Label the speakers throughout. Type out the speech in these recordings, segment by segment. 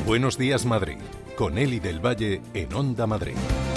Speaker 1: Buenos días, Madrid, con Eli del Valle en Onda Madrid.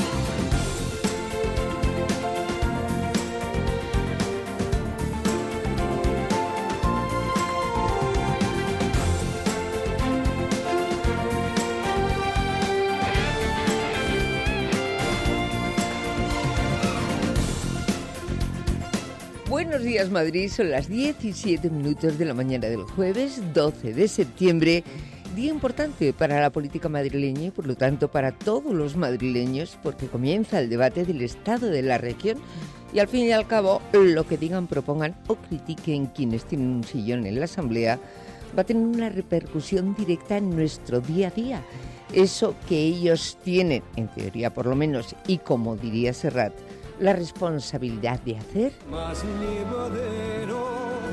Speaker 2: Buenos días, Madrid. Son las 17 minutos de la mañana del jueves 12 de septiembre. Día importante para la política madrileña y, por lo tanto, para todos los madrileños, porque comienza el debate del estado de la región y, al fin y al cabo, lo que digan, propongan o critiquen quienes tienen un sillón en la Asamblea va a tener una repercusión directa en nuestro día a día. Eso que ellos tienen, en teoría por lo menos, y como diría Serrat, la responsabilidad de hacer.
Speaker 3: Más llevadero,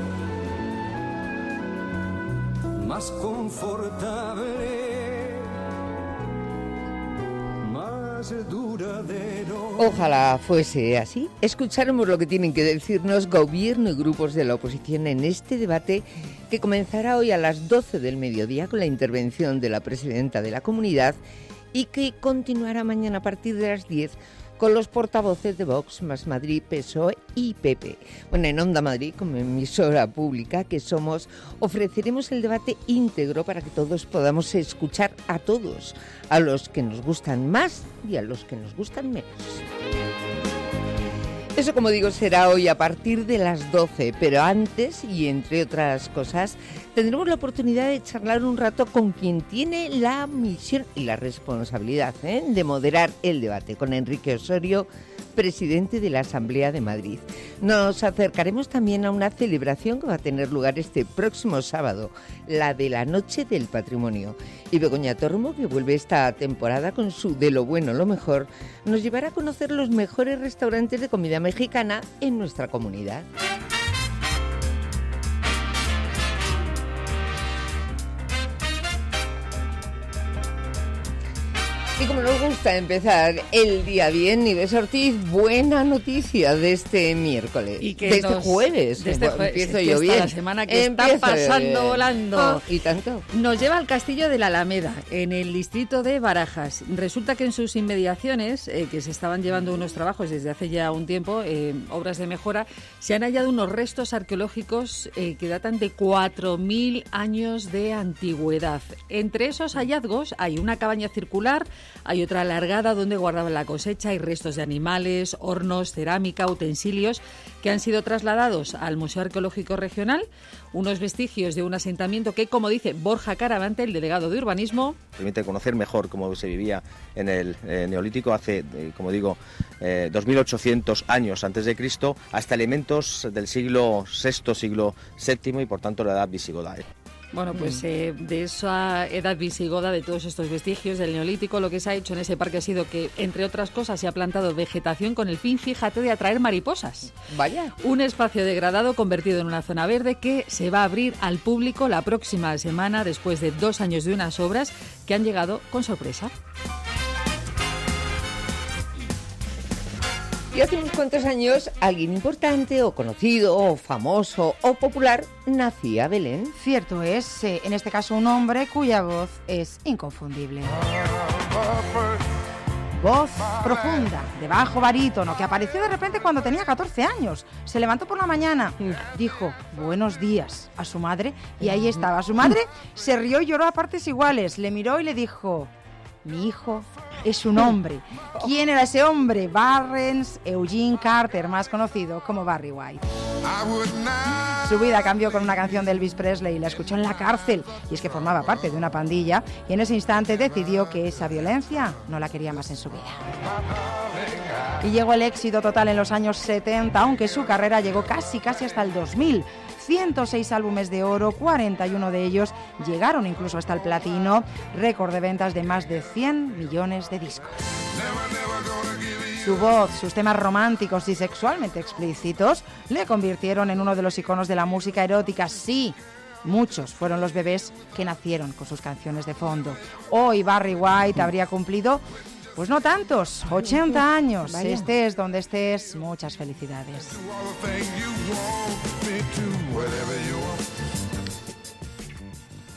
Speaker 3: más confortable, más duradero.
Speaker 2: Ojalá fuese así. Escucharemos lo que tienen que decirnos gobierno y grupos de la oposición en este debate que comenzará hoy a las 12 del mediodía con la intervención de la presidenta de la comunidad y que continuará mañana a partir de las 10 con los portavoces de Vox, Más Madrid, PSOE y PP. Bueno, en Onda Madrid, como emisora pública que somos, ofreceremos el debate íntegro para que todos podamos escuchar a todos, a los que nos gustan más y a los que nos gustan menos. Eso, como digo, será hoy a partir de las 12, pero antes, y entre otras cosas, tendremos la oportunidad de charlar un rato con quien tiene la misión y la responsabilidad de moderar el debate, con Enrique Osorio, presidente de la Asamblea de Madrid. Nos acercaremos también a una celebración que va a tener lugar este próximo sábado, la de la Noche del Patrimonio. Y Begoña Tormo, que vuelve esta temporada con su De lo bueno, lo mejor, nos llevará a conocer los mejores restaurantes de comida mexicana en nuestra comunidad. Y como nos gusta empezar el día bien, Nieves Ortiz, buena noticia de este miércoles,
Speaker 4: y que
Speaker 2: este jueves. Empiezo yo bien.
Speaker 4: La semana que está pasando volando.
Speaker 2: Y tanto.
Speaker 4: Nos lleva al Castillo de la Alameda, en el distrito de Barajas. Resulta que en sus inmediaciones, que se estaban llevando unos trabajos desde hace ya un tiempo, obras de mejora, se han hallado unos restos arqueológicos que datan de 4.000 años de antigüedad. Entre esos hallazgos hay una cabaña circular, hay otra alargada donde guardaban la cosecha, hay restos de animales, hornos, cerámica, utensilios que han sido trasladados al Museo Arqueológico Regional, unos vestigios de un asentamiento que, como dice Borja Caravante, el delegado de Urbanismo,
Speaker 5: permite conocer mejor cómo se vivía en el Neolítico hace, como digo, 2.800 años antes de Cristo, hasta elementos del siglo VI, siglo VII y, por tanto, la edad visigoda.
Speaker 4: Bueno, pues de esa edad visigoda, de todos estos vestigios del Neolítico, lo que se ha hecho en ese parque ha sido que, entre otras cosas, se ha plantado vegetación con el fin, fíjate, de atraer mariposas.
Speaker 2: Vaya.
Speaker 4: Un espacio degradado convertido en una zona verde que se va a abrir al público la próxima semana, después de 2 años de unas obras que han llegado con sorpresa.
Speaker 2: Y hace unos cuantos años, alguien importante o conocido o famoso o popular nacía Belén.
Speaker 6: Cierto es, en este caso un hombre cuya voz es inconfundible. Voz profunda, de bajo barítono, que apareció de repente cuando tenía 14 años. Se levantó por la mañana, dijo buenos días a su madre y ahí estaba. Su madre se rió y lloró a partes iguales, le miró y le dijo: mi hijo es un hombre. ¿Quién era ese hombre? Barrens Eugene Carter, más conocido como Barry White. Su vida cambió con una canción de Elvis Presley, la escuchó en la cárcel, y es que formaba parte de una pandilla, y en ese instante decidió que esa violencia no la quería más en su vida. Y llegó el éxito total en los años 70, aunque su carrera llegó casi hasta el 2000. 106 álbumes de oro, 41 de ellos llegaron incluso hasta el platino, récord de ventas de más de 100 millones de discos. Su voz, sus temas románticos y sexualmente explícitos le convirtieron en uno de los iconos de la música erótica. Sí, muchos fueron los bebés que nacieron con sus canciones de fondo. Hoy Barry White habría cumplido, pues no tantos, 80 años.
Speaker 2: Vaya.
Speaker 6: Estés donde estés, muchas felicidades.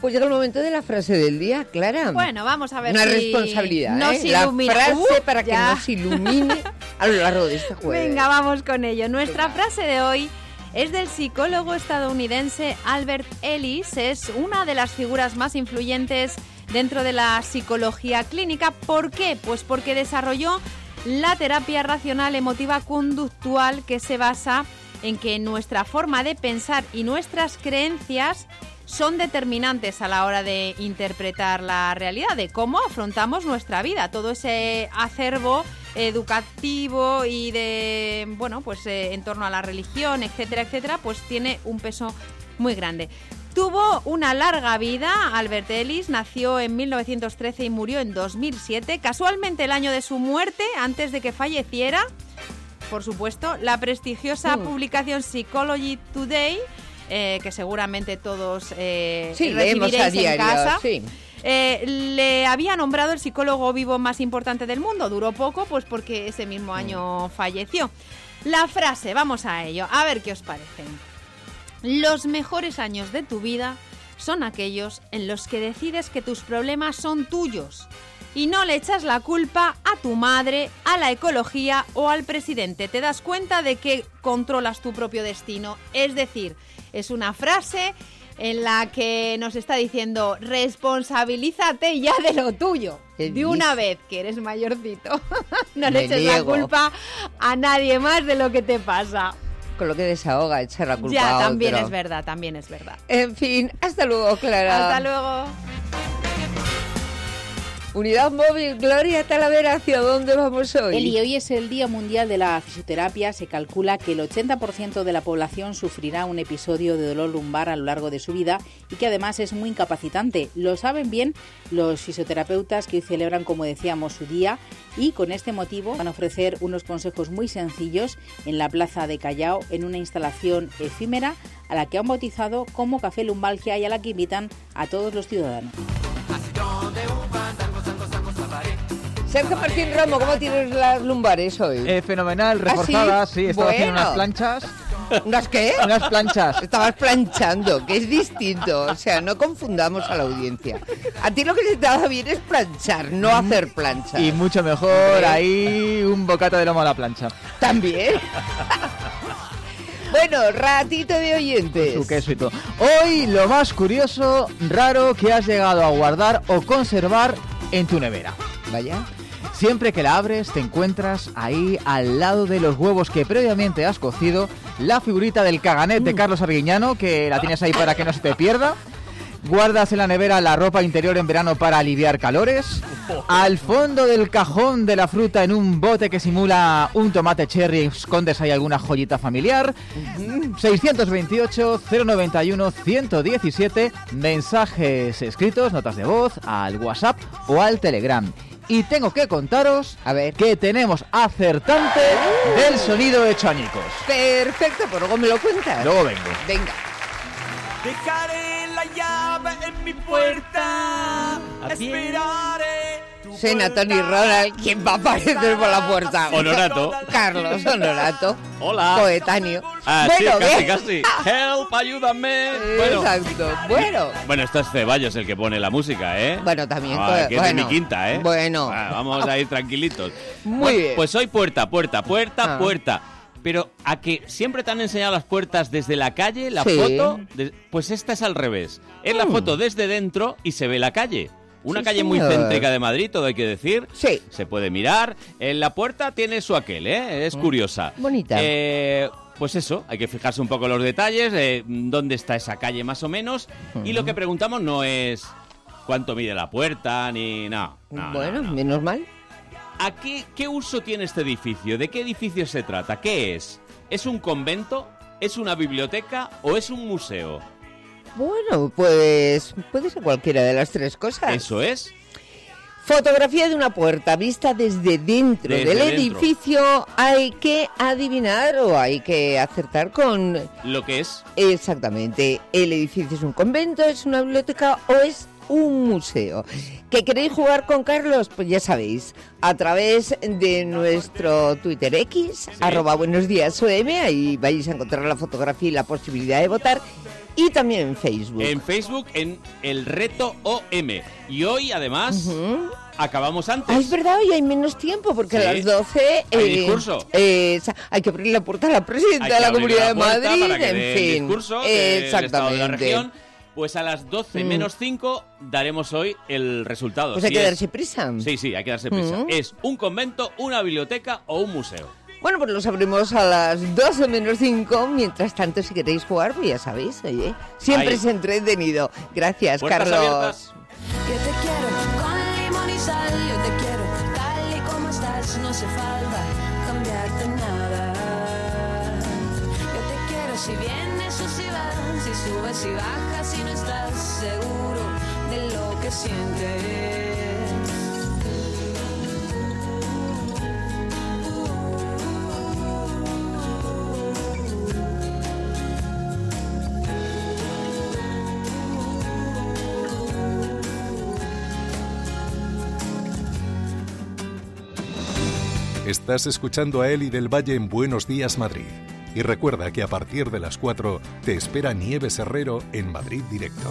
Speaker 2: Pues llega el momento de la frase del día, Clara.
Speaker 7: Bueno, vamos a ver
Speaker 2: una
Speaker 7: si
Speaker 2: responsabilidad,
Speaker 7: nos
Speaker 2: la
Speaker 7: ilumina.
Speaker 2: frase para que
Speaker 7: Ya.
Speaker 2: nos ilumine a lo largo de este jueves.
Speaker 7: Venga, vamos con ello. Nuestra frase de hoy es del psicólogo estadounidense Albert Ellis. Es una de las figuras más influyentes dentro de la psicología clínica. ¿Por qué? Pues porque desarrolló la terapia racional emotiva conductual, que se basa en que nuestra forma de pensar y nuestras creencias son determinantes a la hora de interpretar la realidad, de cómo afrontamos nuestra vida. Todo ese acervo educativo y de, bueno, pues en torno a la religión, etcétera, etcétera, pues tiene un peso muy grande. Tuvo una larga vida. Albert Ellis nació en 1913 y murió en 2007. Casualmente el año de su muerte, antes de que falleciera, por supuesto, la prestigiosa publicación Psychology Today, que seguramente todos recibiréis
Speaker 2: a diario,
Speaker 7: en casa,
Speaker 2: sí.
Speaker 7: le había nombrado el psicólogo vivo más importante del mundo. Duró poco, pues porque ese mismo año falleció. La frase, vamos a ello, a ver qué os parecen. Los mejores años de tu vida son aquellos en los que decides que tus problemas son tuyos y no le echas la culpa a tu madre, a la ecología o al presidente. Te das cuenta de que controlas tu propio destino. Es decir, es una frase en la que nos está diciendo: responsabilízate ya de lo tuyo. De una vez que eres mayorcito. No le eches la culpa a nadie más de lo que te pasa.
Speaker 2: Con lo que desahoga, echar la culpa
Speaker 7: Ya,
Speaker 2: a
Speaker 7: también
Speaker 2: otro.
Speaker 7: es verdad, también es verdad.
Speaker 2: En fin, hasta luego, Clara.
Speaker 7: Hasta luego.
Speaker 2: Unidad móvil, Gloria Talavera, ¿hacia dónde vamos hoy?
Speaker 8: Eli, hoy es el Día Mundial de la Fisioterapia. Se calcula que el 80% de la población sufrirá un episodio de dolor lumbar a lo largo de su vida y que además es muy incapacitante. Lo saben bien los fisioterapeutas, que hoy celebran, como decíamos, su día, y con este motivo van a ofrecer unos consejos muy sencillos en la Plaza de Callao, en una instalación efímera a la que han bautizado como Café Lumbalgia y a la que invitan a todos los ciudadanos.
Speaker 2: Sergio Martín Romo, ¿cómo tienes las lumbares hoy?
Speaker 9: Fenomenal, reforzadas,
Speaker 2: ¿sí?
Speaker 9: sí, estaba haciendo
Speaker 2: Bueno.
Speaker 9: unas planchas.
Speaker 2: ¿Unas qué?
Speaker 9: Unas planchas.
Speaker 2: Estabas planchando, que es distinto. O sea, no confundamos a la audiencia. A ti lo que se te da bien es planchar, no hacer planchas.
Speaker 9: Y mucho mejor ahí un bocata de lomo a la plancha.
Speaker 2: También. Bueno, ratito de oyentes.
Speaker 9: Su queso y todo. Hoy lo más curioso, raro que has llegado a guardar o conservar en tu nevera.
Speaker 2: Vaya.
Speaker 9: Siempre que la abres te encuentras ahí al lado de los huevos que previamente has cocido la figurita del Caganet de Carlos Arguiñano, que la tienes ahí para que no se te pierda. Guardas en la nevera la ropa interior en verano para aliviar calores. Al fondo del cajón de la fruta, en un bote que simula un tomate cherry, escondes ahí alguna joyita familiar. 628-091-117, mensajes escritos, notas de voz, al WhatsApp o al Telegram. Y tengo que contaros que tenemos acertante del sonido hecho añicos.
Speaker 2: Perfecto, pues luego me lo cuentas.
Speaker 9: Luego vengo.
Speaker 2: Venga.
Speaker 3: Dejaré la llave en mi puerta. Esperaré.
Speaker 2: Cena Tony Ronald, ¿quién va a aparecer por la puerta?
Speaker 10: Honorato.
Speaker 2: Carlos Honorato.
Speaker 10: Hola.
Speaker 2: Coetáneo.
Speaker 10: Ah,
Speaker 2: bueno,
Speaker 10: sí, casi,
Speaker 2: bien.
Speaker 10: casi. Help, ayúdame.
Speaker 2: Exacto. Bueno,
Speaker 10: Bueno, esto es Ceballos el que pone la música, ¿eh?
Speaker 2: Bueno, también.
Speaker 10: Que es de mi quinta, ¿eh?
Speaker 2: Bueno.
Speaker 10: Vamos a ir tranquilitos.
Speaker 2: Muy bien.
Speaker 10: Pues hoy puerta. Pero a que siempre te han enseñado las puertas desde la calle, la
Speaker 2: Sí.
Speaker 10: foto, pues esta es al revés. Es la foto desde dentro y se ve la calle. Una
Speaker 2: Sí,
Speaker 10: calle muy
Speaker 2: señor.
Speaker 10: céntrica de Madrid, todo hay que decir.
Speaker 2: Sí.
Speaker 10: Se puede mirar. En la puerta tiene su aquel, ¿eh? Es curiosa.
Speaker 2: Bonita.
Speaker 10: Pues eso, hay que fijarse un poco en los detalles, dónde está esa calle más o menos. Y lo que preguntamos no es cuánto mide la puerta, ni nada.
Speaker 2: Bueno, menos mal.
Speaker 10: ¿A qué uso tiene este edificio? ¿De qué edificio se trata? ¿Qué es? ¿Es un convento? ¿Es una biblioteca? ¿O es un museo?
Speaker 2: Bueno, pues puede ser cualquiera de las tres cosas.
Speaker 10: Eso es.
Speaker 2: Fotografía de una puerta vista desde dentro
Speaker 10: Desde
Speaker 2: del
Speaker 10: dentro.
Speaker 2: edificio. Hay que adivinar o hay que acertar con...
Speaker 10: Lo que es.
Speaker 2: Exactamente. ¿El edificio es un convento, es una biblioteca o es un museo. ¿Que queréis jugar con Carlos? Pues ya sabéis, a través de nuestro Twitter X, @buenosdiasom, ahí vais a encontrar la fotografía y la posibilidad de votar. Y también en Facebook.
Speaker 10: En Facebook, en el reto OM. Y hoy, además, acabamos antes.
Speaker 2: Es verdad, hoy hay menos tiempo, porque a las 12...
Speaker 10: hay discurso.
Speaker 2: Hay que abrir la puerta a la presidenta de la Comunidad de Madrid.
Speaker 10: Para que dé el discurso del estado de la región. Pues a las 12 menos 5 daremos hoy el resultado.
Speaker 2: Pues hay que darse prisa.
Speaker 10: Sí, hay que darse prisa. Es un convento, una biblioteca o un museo.
Speaker 2: Bueno, pues lo sabremos a las 12 menos 5. Mientras tanto, si queréis jugar, pues ya sabéis, oye, siempre es entretenido. Gracias,
Speaker 10: Puertas
Speaker 2: Carlos.
Speaker 10: Abiertas.
Speaker 11: Yo te quiero con limón y sal, yo te quiero tal y como estás, no hace falta cambiarte nada. Yo te quiero si vienes o si vas, si subes y bajas, si no estás seguro de lo que sientes.
Speaker 1: Estás escuchando a Eli del Valle en Buenos Días Madrid. Y recuerda que a partir de las 4 te espera Nieves Herrero en Madrid Directo.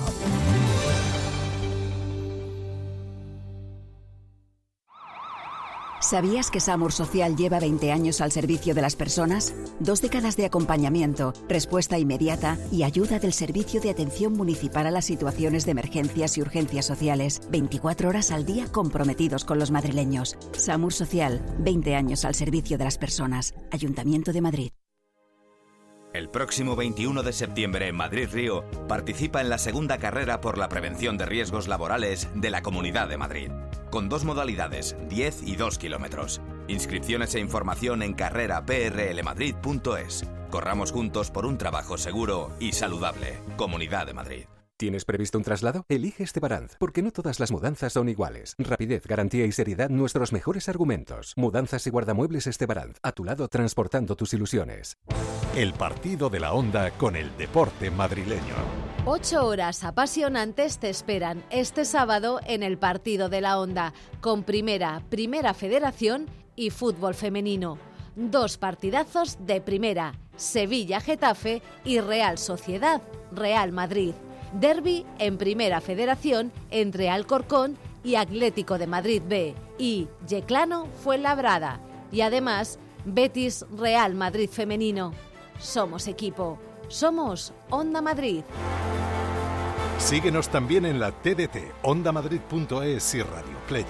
Speaker 12: ¿Sabías que Samur Social lleva 20 años al servicio de las personas? 2 décadas de acompañamiento, respuesta inmediata y ayuda del Servicio de Atención Municipal a las situaciones de emergencias y urgencias sociales. 24 horas al día comprometidos con los madrileños. Samur Social, 20 años al servicio de las personas. Ayuntamiento de Madrid.
Speaker 13: El próximo 21 de septiembre en Madrid Río participa en la segunda carrera por la prevención de riesgos laborales de la Comunidad de Madrid, con 2 modalidades, 10 y 2 kilómetros. Inscripciones e información en carreraprlmadrid.es. Corramos juntos por un trabajo seguro y saludable. Comunidad de Madrid.
Speaker 14: ¿Tienes previsto un traslado? Elige Estebaranz, porque no todas las mudanzas son iguales. Rapidez, garantía y seriedad, nuestros mejores argumentos. Mudanzas y guardamuebles Estebaranz, a tu lado transportando tus ilusiones.
Speaker 1: El partido de la Onda con el deporte madrileño.
Speaker 15: 8 horas apasionantes te esperan este sábado en el partido de la Onda, con Primera Federación y fútbol femenino. 2 partidazos de Primera, Sevilla-Getafe y Real Sociedad-Real Madrid. Derbi en Primera Federación entre Alcorcón y Atlético de Madrid B y Yeclano Fuenlabrada. Y además, Betis Real Madrid Femenino. Somos equipo. Somos Onda Madrid.
Speaker 1: Síguenos también en la TDT, ondamadrid.es y Radio Player.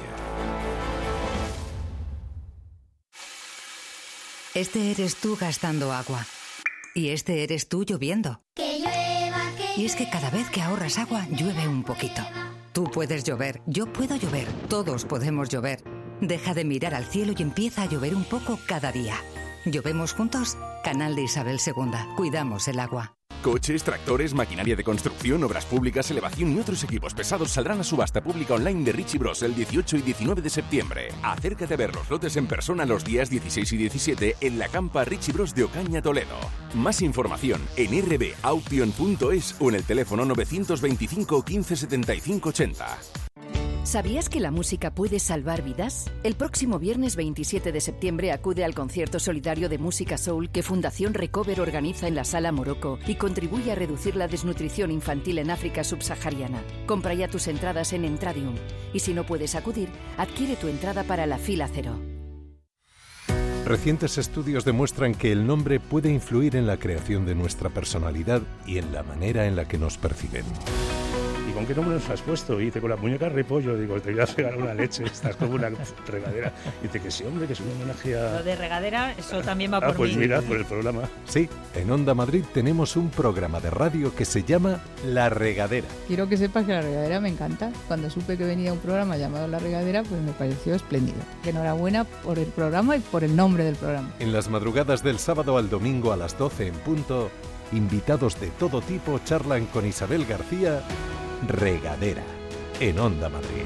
Speaker 16: Este eres tú gastando agua. Y este eres tú lloviendo.
Speaker 11: Que llueva, que
Speaker 16: Y es que cada vez que ahorras agua, llueve un poquito. Tú puedes llover, yo puedo llover, todos podemos llover. Deja de mirar al cielo y empieza a llover un poco cada día. ¿Llovemos juntos? Canal de Isabel II. Cuidamos el agua.
Speaker 17: Coches, tractores, maquinaria de construcción, obras públicas, elevación y otros equipos pesados saldrán a subasta pública online de Richie Bros el 18 y 19 de septiembre. Acércate a ver los lotes en persona los días 16 y 17 en la campa Richie Bros de Ocaña, Toledo. Más información en rbauction.es o en el teléfono 925 15 75 80.
Speaker 12: ¿Sabías que la música puede salvar vidas? El próximo viernes 27 de septiembre acude al concierto solidario de música soul que Fundación Recover organiza en la Sala Morocco y contribuye a reducir la desnutrición infantil en África subsahariana. Compra ya tus entradas en Entradium. Y si no puedes acudir, adquiere tu entrada para la fila 0.
Speaker 1: Recientes estudios demuestran que el nombre puede influir en la creación de nuestra personalidad y en la manera en la que nos perciben.
Speaker 18: ¿Y con qué nombre nos has puesto? Y dice, con la muñeca repollo. Digo, te voy a pegar una leche, estás como una regadera. Y dice que sí, hombre, que es un homenaje a...
Speaker 19: Lo de regadera, eso también va por
Speaker 18: pues
Speaker 19: mí.
Speaker 18: mira, por el programa.
Speaker 1: Sí, en Onda Madrid tenemos un programa de radio que se llama La Regadera.
Speaker 20: Quiero que sepas que La Regadera me encanta. Cuando supe que venía un programa llamado La Regadera, pues me pareció espléndido. Enhorabuena por el programa y por el nombre del programa.
Speaker 1: En las madrugadas del sábado al domingo a las 12 en punto, invitados de todo tipo charlan con Isabel García. Regadera, en Onda Madrid.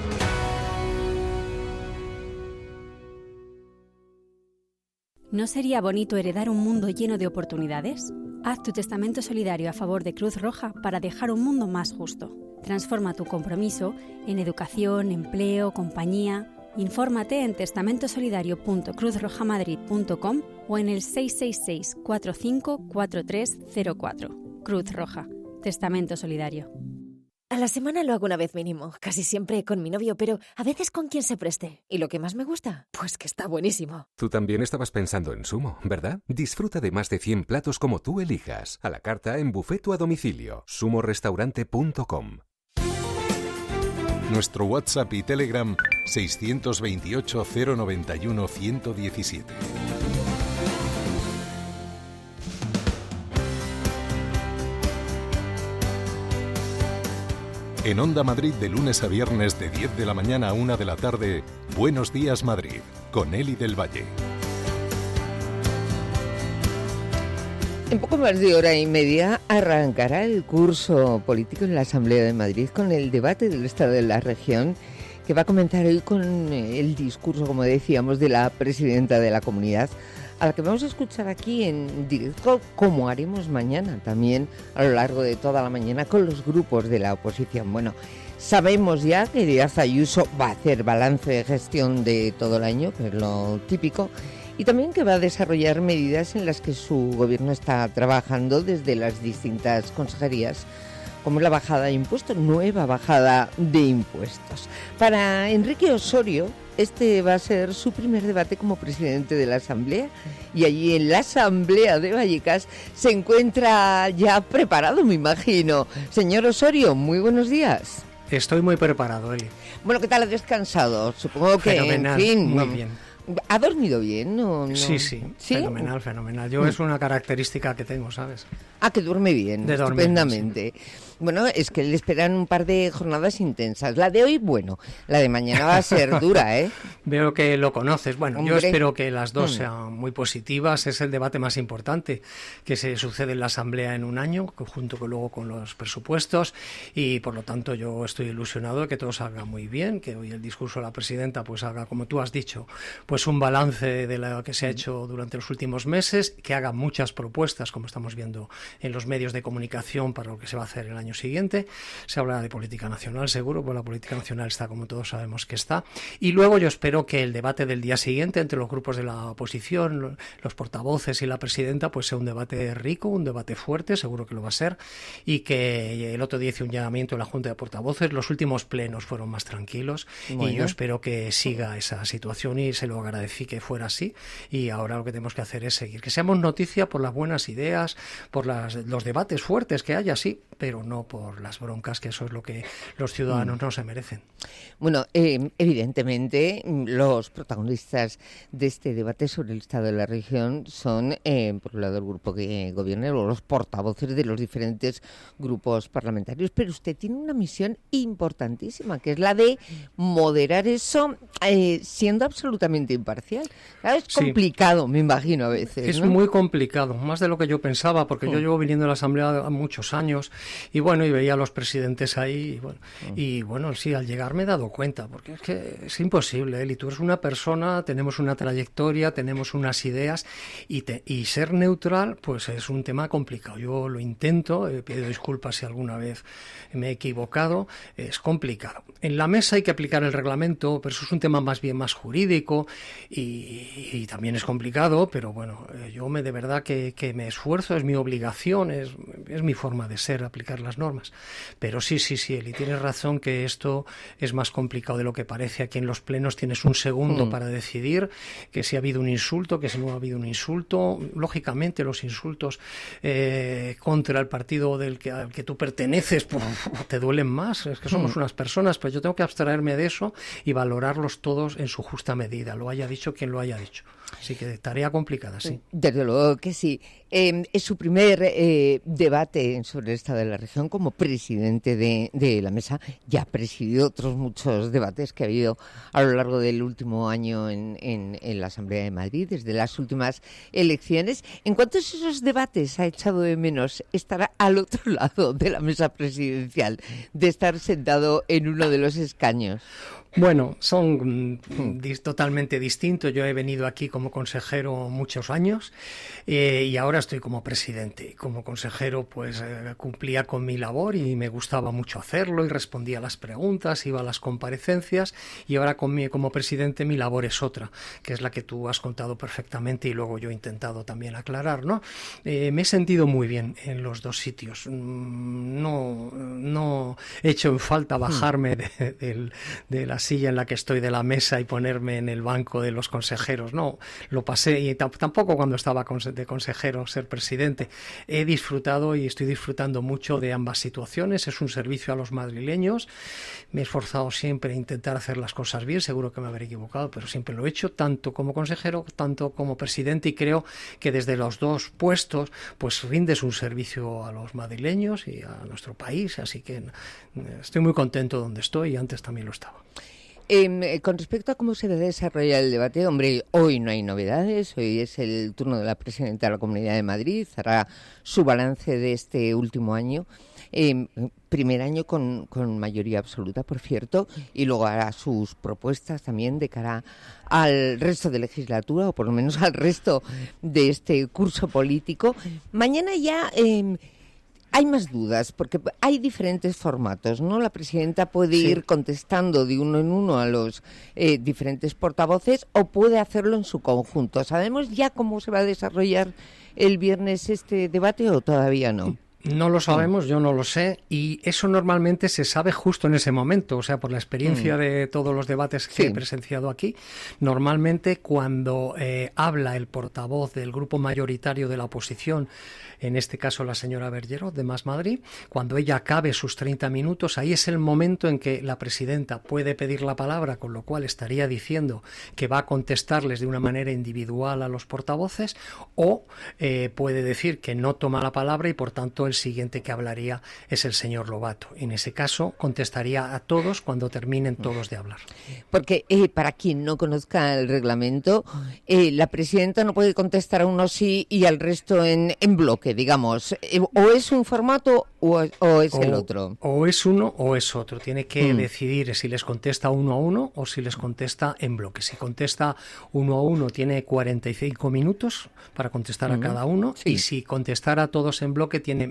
Speaker 21: ¿No sería bonito heredar un mundo lleno de oportunidades? Haz tu testamento solidario a favor de Cruz Roja para dejar un mundo más justo. Transforma tu compromiso en educación, empleo, compañía. Infórmate en testamentosolidario.cruzrojamadrid.com o en el 666 45 4304. Cruz Roja. Testamento Solidario.
Speaker 5: A la semana lo hago una vez mínimo, casi siempre con mi novio, pero a veces con quien se preste. ¿Y lo que más me gusta? Pues que está buenísimo.
Speaker 14: Tú también estabas pensando en Sumo, ¿verdad? Disfruta de más de 100 platos como tú elijas, a la carta, en buffet o a domicilio. sumorestaurante.com.
Speaker 1: Nuestro WhatsApp y Telegram 628 091 117. En Onda Madrid, de lunes a viernes, de 10 de la mañana a 1 de la tarde, Buenos Días Madrid, con Eli del Valle.
Speaker 2: En poco más de hora y media arrancará el curso político en la Asamblea de Madrid con el debate del Estado de la Región, que va a comenzar hoy con el discurso, como decíamos, de la presidenta de la comunidad, a la que vamos a escuchar aquí en directo, como haremos mañana también a lo largo de toda la mañana con los grupos de la oposición. Bueno, sabemos ya que Díaz Ayuso va a hacer balance de gestión de todo el año, que es lo típico, y también que va a desarrollar medidas en las que su gobierno está trabajando desde las distintas consejerías, como la bajada de impuestos, nueva bajada de impuestos. Para Enrique Osorio, este va a ser su primer debate como presidente de la Asamblea, y allí en la Asamblea de Vallecas se encuentra ya preparado, me imagino. Señor Osorio, muy buenos días.
Speaker 22: Estoy muy preparado, Eli.
Speaker 2: Bueno, ¿qué tal ha descansado? Supongo que,
Speaker 22: fenomenal,
Speaker 2: en fin,
Speaker 22: muy bien.
Speaker 2: ¿Ha dormido bien? ¿No?
Speaker 22: Sí, fenomenal. Yo es una característica que tengo, ¿sabes?
Speaker 2: Ah, que duerme bien, estupendamente. Sí. Bueno, es que le esperan un par de jornadas intensas. La de hoy, bueno, la de mañana va a ser dura, ¿eh?
Speaker 22: Veo que lo conoces. Bueno, yo espero que las dos sean muy positivas. Es el debate más importante que se sucede en la Asamblea en un año, junto luego con los presupuestos, y por lo tanto yo estoy ilusionado de que todo salga muy bien, que hoy el discurso de la presidenta pues haga, como tú has dicho, pues un balance de lo que se ha hecho durante los últimos meses, que haga muchas propuestas, como estamos viendo en los medios de comunicación, para lo que se va a hacer el año siguiente. Se habla de política nacional, seguro, pues la política nacional está como todos sabemos que está. Y luego yo espero que el debate del día siguiente entre los grupos de la oposición, los portavoces y la presidenta, pues sea un debate rico, un debate fuerte, seguro que lo va a ser, y que el otro día hice un llamamiento en la Junta de Portavoces. Los últimos plenos fueron más tranquilos, y yo espero que siga esa situación, y se lo agradecí que fuera así, y ahora lo que tenemos que hacer es seguir, que seamos noticia por las buenas ideas, por los debates fuertes que haya, sí, pero no por las broncas, que eso es lo que los ciudadanos no se merecen.
Speaker 2: Bueno, evidentemente los protagonistas de este debate sobre el Estado de la Región son, por un lado, el grupo que gobierna, o los portavoces de los diferentes grupos parlamentarios, pero usted tiene una misión importantísima, que es la de moderar eso, siendo absolutamente imparcial. Claro, es complicado, me imagino, a veces.
Speaker 22: Es muy complicado, más de lo que yo pensaba, porque yo llevo viniendo a la Asamblea muchos años, y bueno, y veía a los presidentes ahí, y bueno, sí, al llegar me he dado cuenta, porque es que es imposible, Eli, tú eres una persona, tenemos una trayectoria, tenemos unas ideas, y ser neutral, pues es un tema complicado. Yo lo intento, pido disculpas si alguna vez me he equivocado, es complicado. En la mesa hay que aplicar el reglamento, pero eso es un tema más bien más jurídico, y también es complicado, pero bueno, yo de verdad que me esfuerzo, es mi obligación, es mi forma de ser, aplicar las normas. Pero sí, Eli, tienes razón que esto es más complicado de lo que parece. Aquí en los plenos tienes un segundo para decidir que si ha habido un insulto, que si no ha habido un insulto. Lógicamente los insultos contra el partido al que tú perteneces, pues, te duelen más. Es que somos unas personas, pero yo tengo que abstraerme de eso y valorarlos todos en su justa medida, lo haya dicho quien lo haya dicho. Así que tarea complicada, sí.
Speaker 2: Desde luego que sí. Es su primer debate sobre el Estado de la Región como presidente de la mesa. Ya ha presidido otros muchos debates que ha habido a lo largo del último año en la Asamblea de Madrid, desde las últimas elecciones. ¿En cuántos de esos debates ha echado de menos estar al otro lado de la mesa presidencial, de estar sentado en uno de los escaños?
Speaker 22: Bueno, son totalmente distintos. Yo he venido aquí como consejero muchos años y ahora estoy como presidente. Como consejero pues cumplía con mi labor y me gustaba mucho hacerlo y respondía a las preguntas, iba a las comparecencias, y ahora como presidente mi labor es otra, que es la que tú has contado perfectamente y luego yo he intentado también aclarar, ¿no? Me he sentido muy bien en los dos sitios. No he hecho en falta bajarme de la silla en la que estoy de la mesa y ponerme en el banco de los consejeros. No, lo pasé, y tampoco cuando estaba de consejero ser presidente. He disfrutado y estoy disfrutando mucho de ambas situaciones. Es un servicio a los madrileños. Me he esforzado siempre a intentar hacer las cosas bien. Seguro que me habré equivocado, pero siempre lo he hecho, tanto como consejero, tanto como presidente, y creo que desde los dos puestos pues rindes un servicio a los madrileños y a nuestro país. Así que estoy muy contento donde estoy, y antes también lo estaba.
Speaker 2: Con respecto a cómo se desarrolla el debate, hombre, hoy no hay novedades. Hoy es el turno de la presidenta de la Comunidad de Madrid. Hará su balance de este último año. Primer año con mayoría absoluta, por cierto, y luego hará sus propuestas también de cara al resto de legislatura, o por lo menos al resto de este curso político. Mañana ya hay más dudas, porque hay diferentes formatos, ¿no? La presidenta puede ir contestando de uno en uno a los diferentes portavoces, o puede hacerlo en su conjunto. ¿Sabemos ya cómo se va a desarrollar el viernes este debate o todavía no?
Speaker 22: No lo sabemos, yo no lo sé, y eso normalmente se sabe justo en ese momento, o sea, por la experiencia de todos los debates que he presenciado aquí. Normalmente cuando habla el portavoz del grupo mayoritario de la oposición, en este caso la señora Bergero, de Más Madrid, cuando ella acabe sus 30 minutos, ahí es el momento en que la presidenta puede pedir la palabra, con lo cual estaría diciendo que va a contestarles de una manera individual a los portavoces, o puede decir que no toma la palabra y por tanto el siguiente que hablaría es el señor Lobato. En ese caso contestaría a todos cuando terminen todos de hablar.
Speaker 2: Porque para quien no conozca el reglamento, la presidenta no puede contestar a uno sí y al resto en bloque, digamos. O es un formato o es el otro.
Speaker 22: O es uno o es otro. Tiene que decidir si les contesta uno a uno o si les contesta en bloque. Si contesta uno a uno tiene 45 minutos para contestar a cada uno, y si contestara a todos en bloque tiene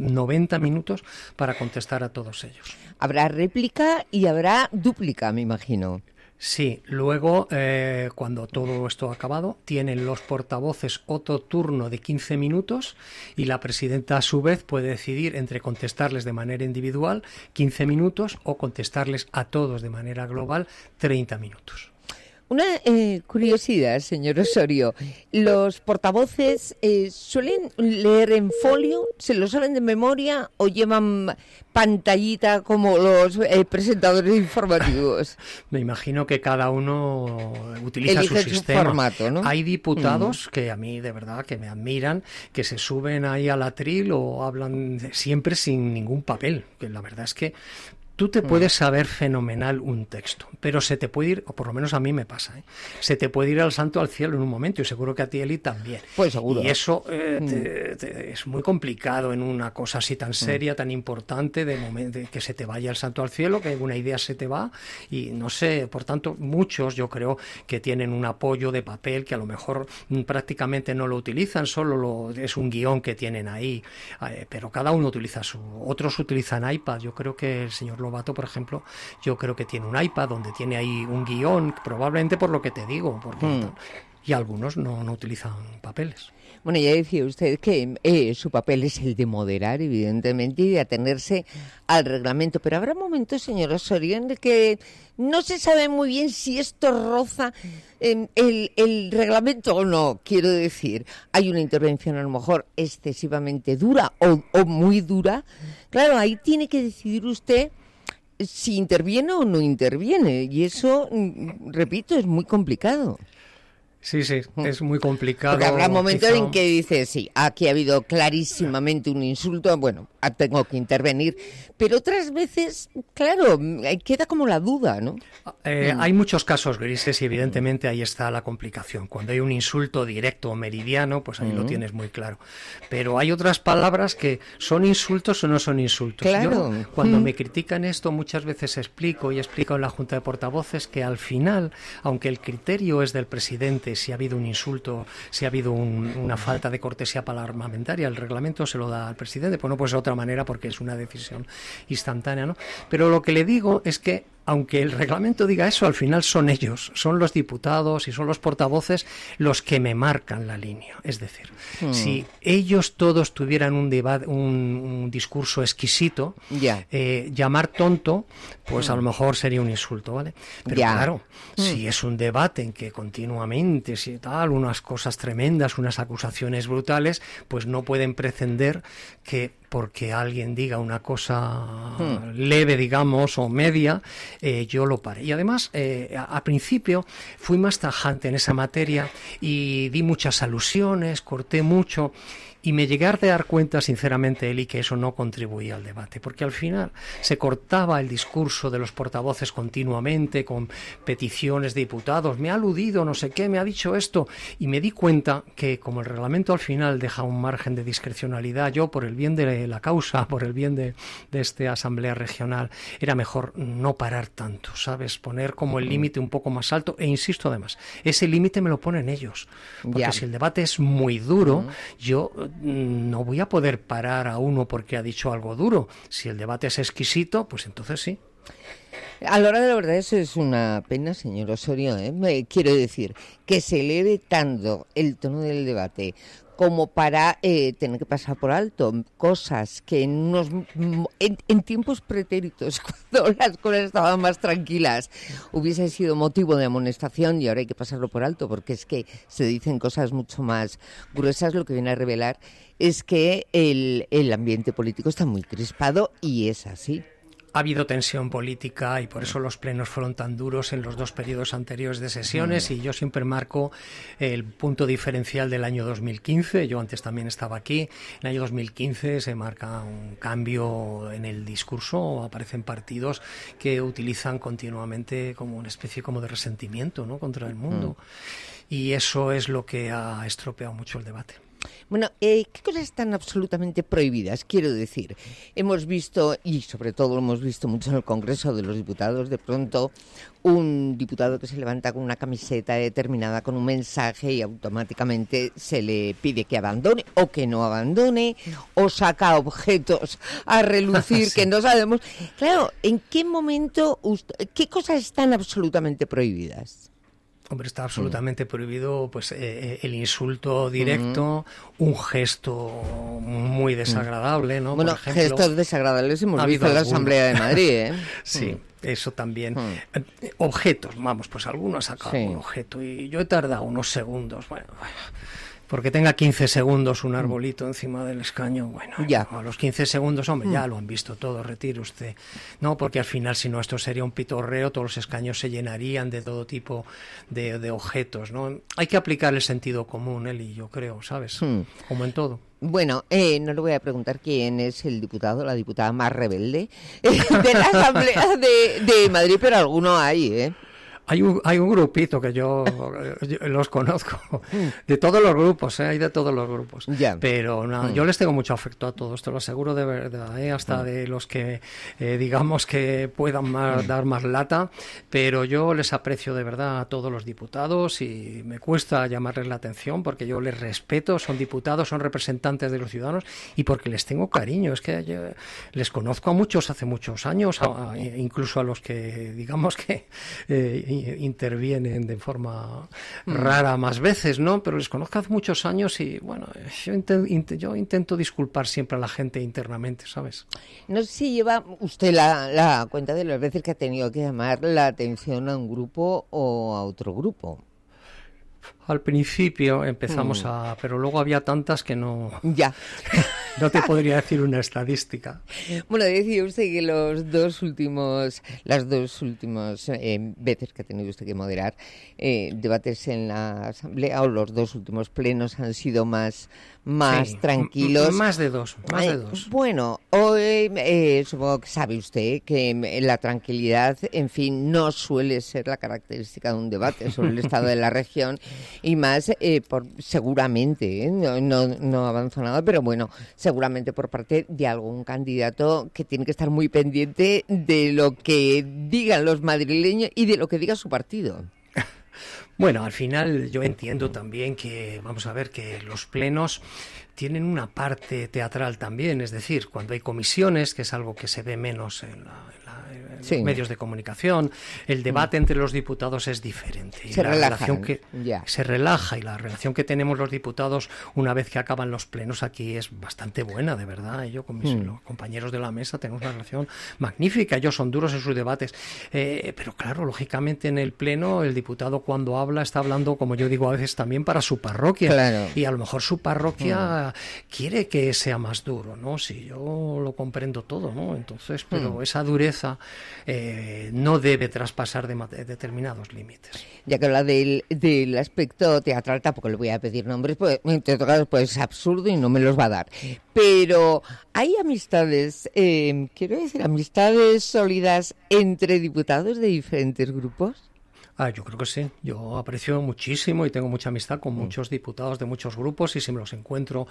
Speaker 22: 90 minutos para contestar a todos ellos.
Speaker 2: Habrá réplica y habrá dúplica, me imagino.
Speaker 22: Sí, luego cuando todo esto ha acabado, tienen los portavoces otro turno de 15 minutos y la presidenta a su vez puede decidir entre contestarles de manera individual 15 minutos o contestarles a todos de manera global 30 minutos.
Speaker 2: Una curiosidad, señor Osorio. ¿Los portavoces suelen leer en folio? ¿Se lo saben de memoria o llevan pantallita como los presentadores informativos?
Speaker 22: Me imagino que cada uno utiliza su sistema.
Speaker 2: Formato, ¿no?
Speaker 22: Hay diputados que a mí de verdad que me admiran, que se suben ahí al atril o hablan siempre sin ningún papel, que la verdad es que tú te puedes saber fenomenal un texto, pero se te puede ir, o por lo menos a mí me pasa, se te puede ir al santo al cielo en un momento, y seguro que a ti, Eli, también.
Speaker 2: Pues seguro.
Speaker 22: Y eso es muy complicado en una cosa así tan seria, tan importante, de que se te vaya el santo al cielo, que una idea se te va, y no sé, por tanto, muchos yo creo que tienen un apoyo de papel que a lo mejor prácticamente no lo utilizan, solo es un guión que tienen ahí, pero cada uno utiliza otros utilizan iPad. Yo creo que el señor Lobato, por ejemplo, yo creo que tiene un iPad donde tiene ahí un guión, probablemente por lo que te digo, porque y algunos no utilizan papeles.
Speaker 2: Bueno, ya decía usted que su papel es el de moderar, evidentemente, y de atenerse al reglamento, pero habrá momentos, señor Osorio, en el que no se sabe muy bien si esto roza el reglamento o no. Quiero decir, hay una intervención a lo mejor excesivamente dura o muy dura. Claro, ahí tiene que decidir usted si interviene o no interviene, y eso, repito, es muy complicado.
Speaker 22: Sí, es muy complicado.
Speaker 2: Porque habrá momentos
Speaker 22: quizá.
Speaker 2: en que dices, sí, aquí ha habido clarísimamente un insulto, bueno, tengo que intervenir. Pero otras veces, claro, queda como la duda, ¿no?
Speaker 22: Hay muchos casos grises y evidentemente ahí está la complicación. Cuando hay un insulto directo o meridiano, pues ahí lo tienes muy claro. Pero hay otras palabras que son insultos o no son insultos.
Speaker 2: Claro.
Speaker 22: Yo, cuando me critican esto, muchas veces explico en la Junta de Portavoces que al final, aunque el criterio es del presidente, si ha habido un insulto, si ha habido una falta de cortesía parlamentaria, el reglamento se lo da al presidente, pues no puede ser de otra manera porque es una decisión instantánea, ¿no? Pero lo que le digo es que aunque el reglamento diga eso, al final son ellos, son los diputados y son los portavoces los que me marcan la línea. Es decir, si ellos todos tuvieran un discurso exquisito, llamar tonto, pues a lo mejor sería un insulto, ¿vale? Pero claro, si es un debate en que continuamente, si tal, unas cosas tremendas, unas acusaciones brutales, pues no pueden pretender que porque alguien diga una cosa leve, digamos, o media, yo lo pare. Y además, a principio fui más tajante en esa materia y di muchas alusiones, corté mucho. Y me llegué a dar cuenta, sinceramente, Eli, que eso no contribuía al debate, porque al final se cortaba el discurso de los portavoces continuamente con peticiones de diputados, me ha aludido, no sé qué, me ha dicho esto, y me di cuenta que como el reglamento al final deja un margen de discrecionalidad, yo por el bien de la causa, por el bien de esta asamblea regional, era mejor no parar tanto, ¿sabes? Poner como el límite un poco más alto, e insisto además, ese límite me lo ponen ellos, porque si el debate es muy duro, yo no voy a poder parar a uno porque ha dicho algo duro. Si el debate es exquisito, pues entonces sí.
Speaker 2: A la hora de la verdad eso es una pena, señor Osorio, ¿eh? Quiero decir, que se eleve tanto el tono del debate como para tener que pasar por alto cosas que en tiempos pretéritos, cuando las cosas estaban más tranquilas, hubiese sido motivo de amonestación y ahora hay que pasarlo por alto porque es que se dicen cosas mucho más gruesas. Lo que viene a revelar es que el ambiente político está muy crispado y es así.
Speaker 22: Ha habido tensión política y por eso los plenos fueron tan duros en los dos periodos anteriores de sesiones y yo siempre marco el punto diferencial del año 2015. Yo antes también estaba aquí. En el año 2015 se marca un cambio en el discurso. Aparecen partidos que utilizan continuamente como una especie como de resentimiento, ¿no?, contra el mundo. Y eso es lo que ha estropeado mucho el debate.
Speaker 2: Bueno, ¿qué cosas están absolutamente prohibidas? Quiero decir, hemos visto, y sobre todo lo hemos visto mucho en el Congreso de los Diputados, de pronto un diputado que se levanta con una camiseta determinada, con un mensaje y automáticamente se le pide que abandone o que no abandone o saca objetos a relucir que no sabemos. Claro, ¿en qué momento, qué cosas están absolutamente prohibidas?
Speaker 22: Hombre, está absolutamente prohibido pues el insulto directo, un gesto muy desagradable, ¿no?
Speaker 2: Bueno,
Speaker 22: por ejemplo,
Speaker 2: gestos desagradables hemos visto en la Asamblea de Madrid, ¿eh?
Speaker 22: Sí, eso también. Objetos, vamos, pues algunos ha sacado un objeto y yo he tardado unos segundos, bueno, porque tenga 15 segundos un arbolito encima del escaño, bueno, a los 15 segundos, hombre, ya lo han visto todo, retire usted. No, porque al final, si no, esto sería un pitorreo, todos los escaños se llenarían de todo tipo de objetos, ¿no? Hay que aplicar el sentido común, Eli, yo creo, ¿sabes? Como en todo.
Speaker 2: Bueno, no le voy a preguntar quién es el diputado, la diputada más rebelde de la Asamblea de Madrid, pero alguno hay, ¿eh?
Speaker 22: Hay un grupito que yo los conozco, de todos los grupos, hay de todos los grupos, pero no, yo les tengo mucho afecto a todos, te lo aseguro de verdad, hasta de los que digamos que puedan dar más lata, pero yo les aprecio de verdad a todos los diputados y me cuesta llamarles la atención porque yo les respeto, son diputados, son representantes de los ciudadanos y porque les tengo cariño, es que yo les conozco a muchos hace muchos años, incluso a los que digamos que intervienen de forma rara más veces, ¿no? Pero les conozco hace muchos años y, bueno, yo intento disculpar siempre a la gente internamente, ¿sabes?
Speaker 2: No sé si lleva usted la cuenta de las veces que ha tenido que llamar la atención a un grupo o a otro grupo.
Speaker 22: Al principio empezamos pero luego había tantas que no...
Speaker 2: Ya.
Speaker 22: No te podría decir una estadística.
Speaker 2: Bueno, decía usted que las dos últimas veces que ha tenido usted que moderar debates en la Asamblea, o los dos últimos plenos han sido más
Speaker 22: Sí,
Speaker 2: tranquilos.
Speaker 22: Más de dos.
Speaker 2: Bueno, hoy supongo que sabe usted que la tranquilidad, en fin, no suele ser la característica de un debate sobre el estado de la región, y más seguramente, no avanzo nada, pero bueno, seguramente por parte de algún candidato que tiene que estar muy pendiente de lo que digan los madrileños y de lo que diga su partido.
Speaker 22: Bueno, al final yo entiendo también que, vamos a ver, que los plenos tienen una parte teatral también, es decir, cuando hay comisiones, que es algo que se ve menos en los medios de comunicación, el debate entre los diputados es diferente. Y se relaja, y la relación que tenemos los diputados una vez que acaban los plenos aquí es bastante buena, de verdad. Yo con mis compañeros de la mesa tenemos una relación magnífica, ellos son duros en sus debates, pero claro, lógicamente en el pleno el diputado cuando habla está hablando, como yo digo a veces, también para su parroquia,
Speaker 2: claro.
Speaker 22: Y a lo mejor su parroquia quiere que sea más duro, ¿no? Si yo lo comprendo todo, ¿no? Entonces, pero esa dureza no debe traspasar determinados límites.
Speaker 2: Ya que habla del aspecto teatral, tampoco le voy a pedir nombres, pues en todo caso pues es absurdo y no me los va a dar. Pero hay amistades, quiero decir, amistades sólidas entre diputados de diferentes grupos.
Speaker 22: Yo creo que sí. Yo aprecio muchísimo y tengo mucha amistad con muchos diputados de muchos grupos, y si me los encuentro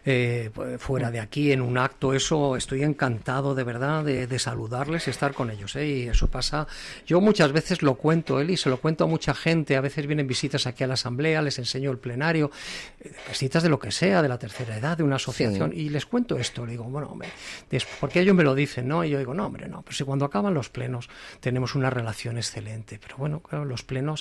Speaker 22: fuera de aquí en un acto, eso estoy encantado de verdad de saludarles y estar con ellos, y eso pasa. Yo muchas veces lo cuento, Eli, se lo cuento a mucha gente. A veces vienen visitas aquí a la Asamblea, les enseño el plenario, visitas de lo que sea, de la tercera edad, de una asociación, y les cuento esto. Le digo, bueno, hombre, porque ellos me lo dicen, ¿no? Y yo digo, no, hombre, no, pero si cuando acaban los plenos tenemos una relación excelente. Pero bueno, claro, los plenos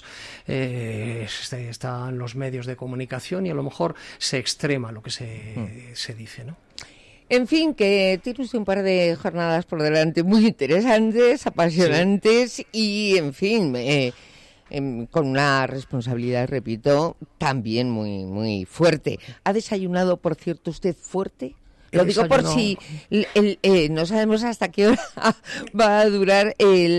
Speaker 22: están los medios de comunicación y a lo mejor se extrema lo que se dice, ¿no?
Speaker 2: En fin, que tiene usted un par de jornadas por delante muy interesantes, apasionantes, y en fin, con una responsabilidad, repito, también muy, muy fuerte. ¿Ha desayunado, por cierto, usted fuerte? Lo digo por si no sabemos hasta qué hora va a durar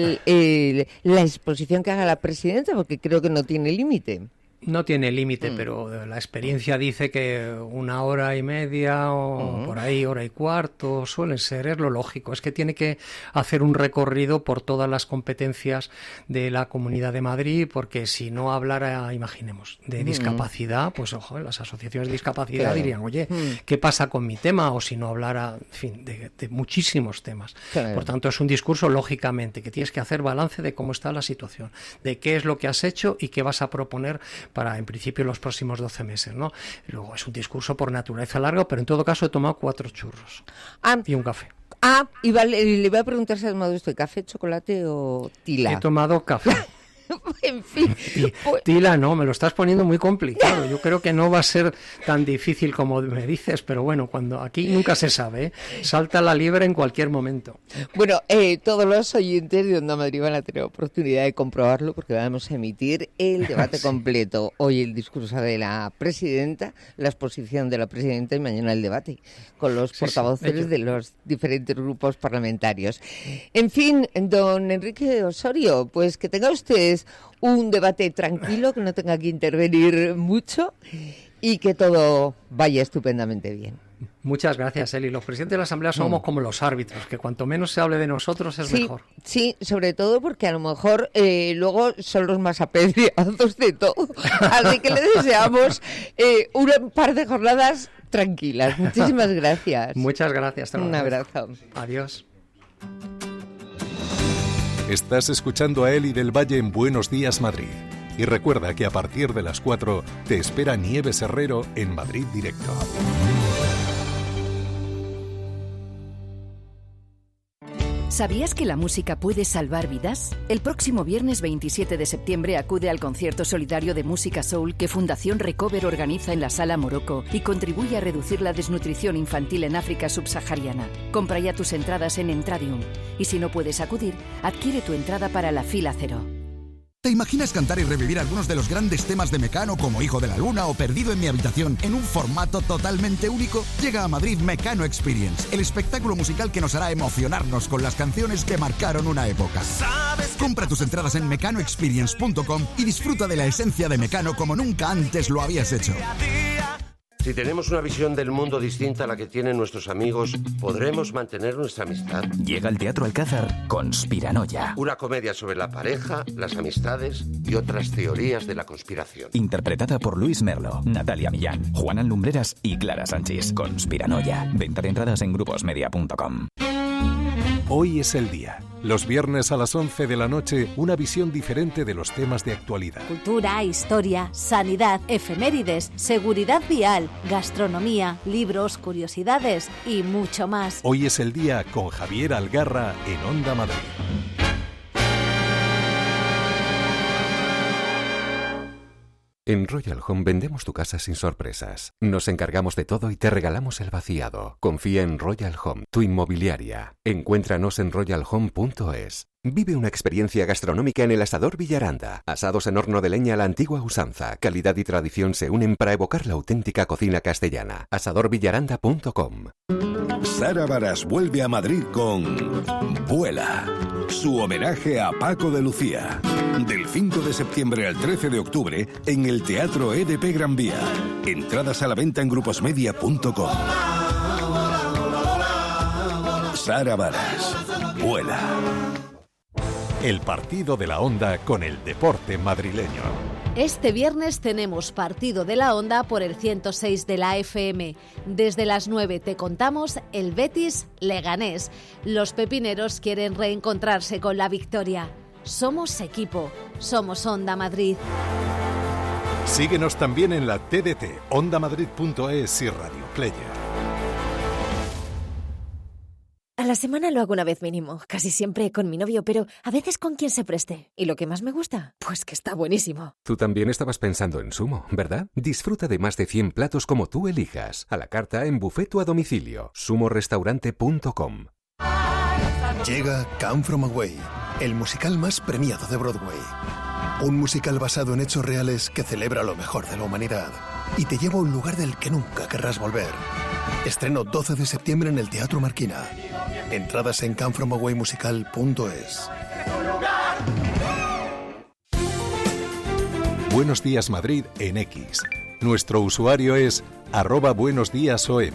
Speaker 2: la exposición que haga la presidenta, porque creo que no tiene límite.
Speaker 22: No tiene límite, pero la experiencia dice que 1 hora y media o por ahí 1 hora y cuarto suelen ser, es lo lógico. Es que tiene que hacer un recorrido por todas las competencias de la Comunidad de Madrid, porque si no hablara, imaginemos, de discapacidad, pues ojo, las asociaciones de discapacidad dirían, oye, ¿qué pasa con mi tema? O si no hablara, en fin, de muchísimos temas. Por tanto, es un discurso, lógicamente, que tienes que hacer balance de cómo está la situación, de qué es lo que has hecho y qué vas a proponer para, en principio, los próximos 12 meses, ¿no? Luego es un discurso por naturaleza largo, pero en todo caso he tomado 4 churros y un café.
Speaker 2: Y vale, le voy a preguntar si ha tomado usted café, chocolate o tila.
Speaker 22: He tomado café.
Speaker 2: En fin.
Speaker 22: Tila, no, me lo estás poniendo muy complicado. Yo creo que no va a ser tan difícil como me dices, pero bueno, cuando aquí nunca se sabe, ¿eh? Salta la liebre en cualquier momento.
Speaker 2: Bueno, todos los oyentes de Onda Madrid van a tener oportunidad de comprobarlo, porque vamos a emitir el debate completo. Hoy el discurso de la presidenta, la exposición de la presidenta, y mañana el debate con los portavoces de los diferentes grupos parlamentarios. En fin, don Enrique Osorio, pues que tenga usted un debate tranquilo, que no tenga que intervenir mucho y que todo vaya estupendamente bien.
Speaker 22: Muchas gracias, Eli. Los presidentes de la Asamblea somos como los árbitros, que cuanto menos se hable de nosotros es mejor.
Speaker 2: Sí, sobre todo porque a lo mejor luego son los más apedreados de todo. Así que le deseamos un par de jornadas tranquilas. Muchísimas gracias.
Speaker 22: Muchas gracias.
Speaker 2: Un abrazo.
Speaker 22: Adiós.
Speaker 1: Estás escuchando a Eli del Valle en Buenos Días Madrid. Y recuerda que a partir de las 4 te espera Nieves Herrero en Madrid Directo.
Speaker 12: ¿Sabías que la música puede salvar vidas? El próximo viernes 27 de septiembre acude al concierto solidario de música soul que Fundación Recover organiza en la Sala Morocco y contribuye a reducir la desnutrición infantil en África subsahariana. Compra ya tus entradas en Entradium. Y si no puedes acudir, adquiere tu entrada para la fila 0.
Speaker 4: ¿Te imaginas cantar y revivir algunos de los grandes temas de Mecano como Hijo de la Luna o Perdido en mi habitación en un formato totalmente único? Llega a Madrid Mecano Experience, el espectáculo musical que nos hará emocionarnos con las canciones que marcaron una época. Compra tus entradas en mecanoexperience.com y disfruta de la esencia de Mecano como nunca antes lo habías hecho.
Speaker 6: Si tenemos una visión del mundo distinta a la que tienen nuestros amigos, ¿podremos mantener nuestra amistad?
Speaker 23: Llega al Teatro Alcázar Conspiranoia.
Speaker 6: Una comedia sobre la pareja, las amistades y otras teorías de la conspiración.
Speaker 23: Interpretada por Luis Merlo, Natalia Millán, Juana Lumbreras y Clara Sánchez. Conspiranoia. Venta de entradas en gruposmedia.com.
Speaker 1: Hoy es el día. Los viernes a las 11 de la noche, una visión diferente de los temas de actualidad.
Speaker 15: Cultura, historia, sanidad, efemérides, seguridad vial, gastronomía, libros, curiosidades y mucho más.
Speaker 1: Hoy es el día con Javier Algarra en Onda Madrid.
Speaker 14: En Royal Home vendemos tu casa sin sorpresas. Nos encargamos de todo y te regalamos el vaciado. Confía en Royal Home, tu inmobiliaria. Encuéntranos en royalhome.es. Vive una experiencia gastronómica en el Asador Villaranda. Asados en horno de leña a la antigua usanza. Calidad y tradición se unen para evocar la auténtica cocina castellana. asadorvillaranda.com.
Speaker 24: Sara Varas vuelve a Madrid con Vuela, su homenaje a Paco de Lucía. Del 5 de septiembre al 13 de octubre en el Teatro EDP Gran Vía. Entradas a la venta en gruposmedia.com. Sara Varas, Vuela.
Speaker 1: El partido de la Onda con el deporte madrileño.
Speaker 15: Este viernes tenemos partido de la Onda por el 106 de la FM. Desde las 9 te contamos el Betis Leganés. Los pepineros quieren reencontrarse con la victoria. Somos equipo, somos Onda Madrid.
Speaker 1: Síguenos también en la TDT, ondamadrid.es y Radio Player.
Speaker 5: A la semana lo hago una vez mínimo, casi siempre con mi novio, pero a veces con quien se preste. ¿Y lo que más me gusta? Pues que está buenísimo.
Speaker 14: Tú también estabas pensando en Sumo, ¿verdad? Disfruta de más de 100 platos como tú elijas. A la carta, en buffet o a domicilio. sumorestaurante.com.
Speaker 25: Llega Come From Away, el musical más premiado de Broadway. Un musical basado en hechos reales que celebra lo mejor de la humanidad y te lleva a un lugar del que nunca querrás volver. Estreno 12 de septiembre en el Teatro Marquina. Entradas en comefromawaymusical.es.
Speaker 1: Buenos Días Madrid en X. Nuestro usuario es @buenosdiasom.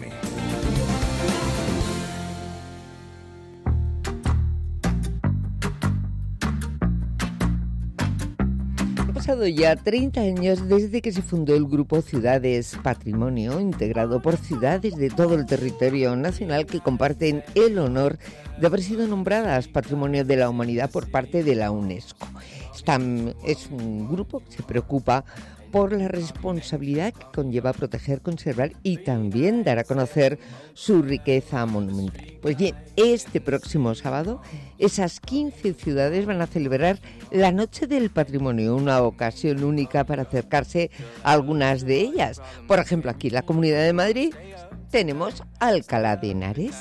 Speaker 2: Han pasado ya 30 años desde que se fundó el grupo Ciudades Patrimonio, integrado por ciudades de todo el territorio nacional que comparten el honor de haber sido nombradas Patrimonio de la Humanidad por parte de la UNESCO. Es un grupo que se preocupa por la responsabilidad que conlleva proteger, conservar y también dar a conocer su riqueza monumental. Pues bien, este próximo sábado, esas 15 ciudades van a celebrar la Noche del Patrimonio, una ocasión única para acercarse a algunas de ellas. Por ejemplo, aquí en la Comunidad de Madrid tenemos Alcalá de Henares.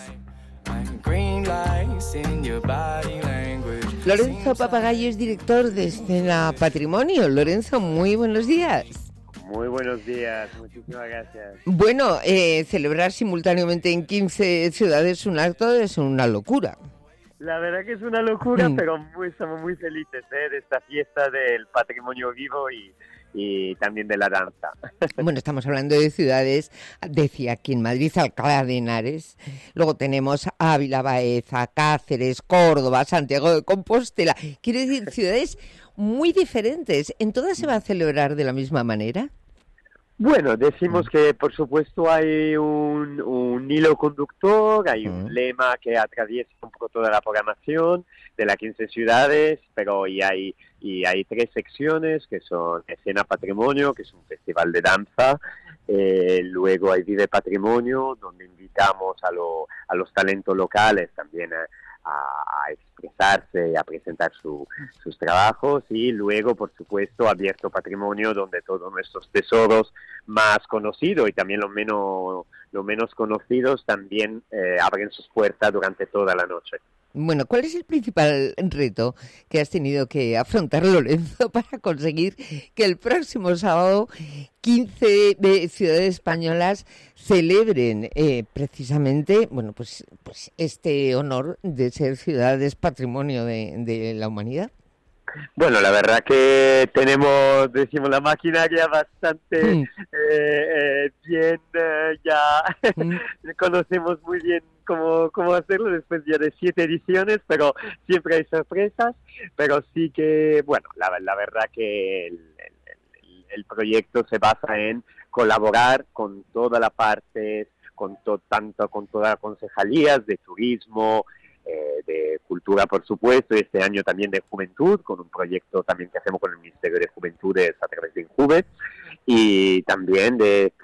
Speaker 2: Lorenzo Papagayo es director de Escena Patrimonio. Lorenzo, muy buenos días.
Speaker 26: Muy buenos días, muchísimas gracias.
Speaker 2: Bueno, celebrar simultáneamente en 15 ciudades un acto es una locura.
Speaker 26: La verdad que es una locura, pero somos muy felices de esta fiesta del patrimonio vivo y también de la danza.
Speaker 2: Bueno, estamos hablando de ciudades, decía aquí en Madrid, Alcalá de Henares, luego tenemos Ávila, Baeza, Cáceres, Córdoba, Santiago de Compostela. Quiero decir, ciudades muy diferentes. ¿En todas se va a celebrar de la misma manera?
Speaker 26: Bueno, decimos que por supuesto hay un hilo conductor, hay un lema que atraviesa un poco toda la programación de las 15 ciudades, pero y hay 3 secciones que son Escena Patrimonio, que es un festival de danza, luego hay Vive Patrimonio, donde invitamos a los talentos locales también a expresarse y a presentar sus trabajos, y luego, por supuesto, Abierto Patrimonio, donde todos nuestros tesoros más conocidos y también los menos conocidos también abren sus puertas durante toda la noche.
Speaker 2: Bueno, ¿cuál es el principal reto que has tenido que afrontar, Lorenzo, para conseguir que el próximo sábado 15 de ciudades españolas celebren precisamente, bueno, pues este honor de ser ciudades patrimonio de la humanidad?
Speaker 26: Bueno, la verdad que decimos, la maquinaria bastante bien, ya conocemos muy bien cómo hacerlo después ya de 7 ediciones, pero siempre hay sorpresas, pero sí que, bueno, la verdad que el proyecto se basa en colaborar con toda la parte, tanto con todas las concejalías de turismo, de cultura, por supuesto, y este año también de juventud, con un proyecto también que hacemos con el Ministerio de Juventudes a través de Injuve, y también de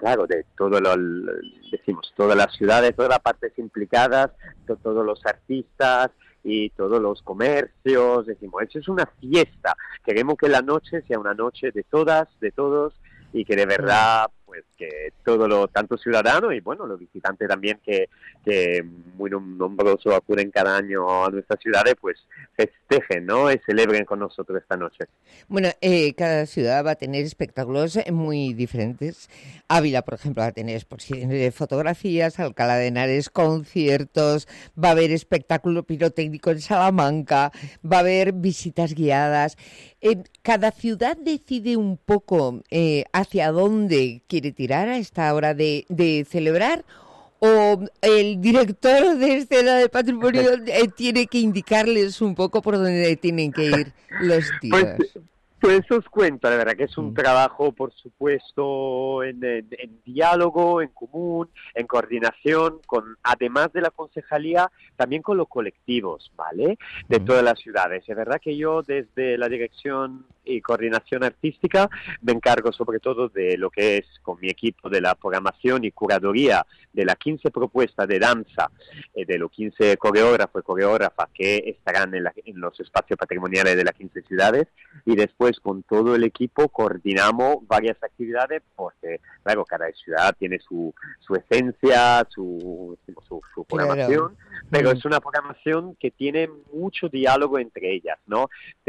Speaker 26: todas las ciudades, todas las partes implicadas, todos los artistas y todos los comercios. Decimos, eso es una fiesta. Queremos que la noche sea una noche de todas, de todos, y que de verdad, pues que tanto ciudadanos y bueno, los visitantes también que muy nombrosos acuden cada año a nuestras ciudades, pues festejen, ¿no? Y celebren con nosotros esta noche.
Speaker 2: Bueno, cada ciudad va a tener espectáculos muy diferentes. Ávila, por ejemplo, va a tener exposiciones de fotografías, Alcalá de Henares, conciertos, va a haber espectáculo pirotécnico en Salamanca, va a haber visitas guiadas. Cada ciudad decide un poco hacia dónde quiere tirar a esta hora de celebrar, o el director de escena de patrimonio tiene que indicarles un poco por dónde tienen que ir los tiros.
Speaker 26: Pues os cuento, la verdad que es un trabajo, por supuesto, en diálogo, en común, en coordinación, además de la concejalía, también con los colectivos, ¿vale? De todas las ciudades. Es verdad que yo, desde la dirección y coordinación artística, me encargo sobre todo de lo que es, con mi equipo, de la programación y curaduría de las 15 propuestas de danza, de los 15 coreógrafos y coreógrafas que estarán en los espacios patrimoniales de las 15 ciudades, y después con todo el equipo coordinamos varias actividades, porque claro, cada ciudad tiene su esencia, su programación, pero es una programación que tiene mucho diálogo entre ellas, ¿no?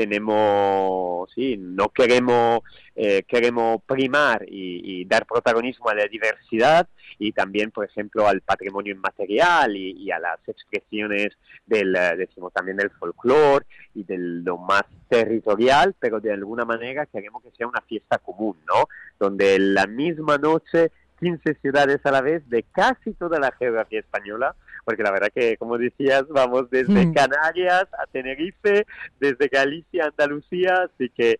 Speaker 26: No queremos primar y dar protagonismo a la diversidad, y también, por ejemplo, al patrimonio inmaterial y a las expresiones también del folclore y de lo más territorial, pero de alguna manera queremos que sea una fiesta común, ¿no? Donde la misma noche 15 ciudades a la vez de casi toda la geografía española, porque la verdad que, como decías, vamos desde Canarias a Tenerife, desde Galicia a Andalucía, así que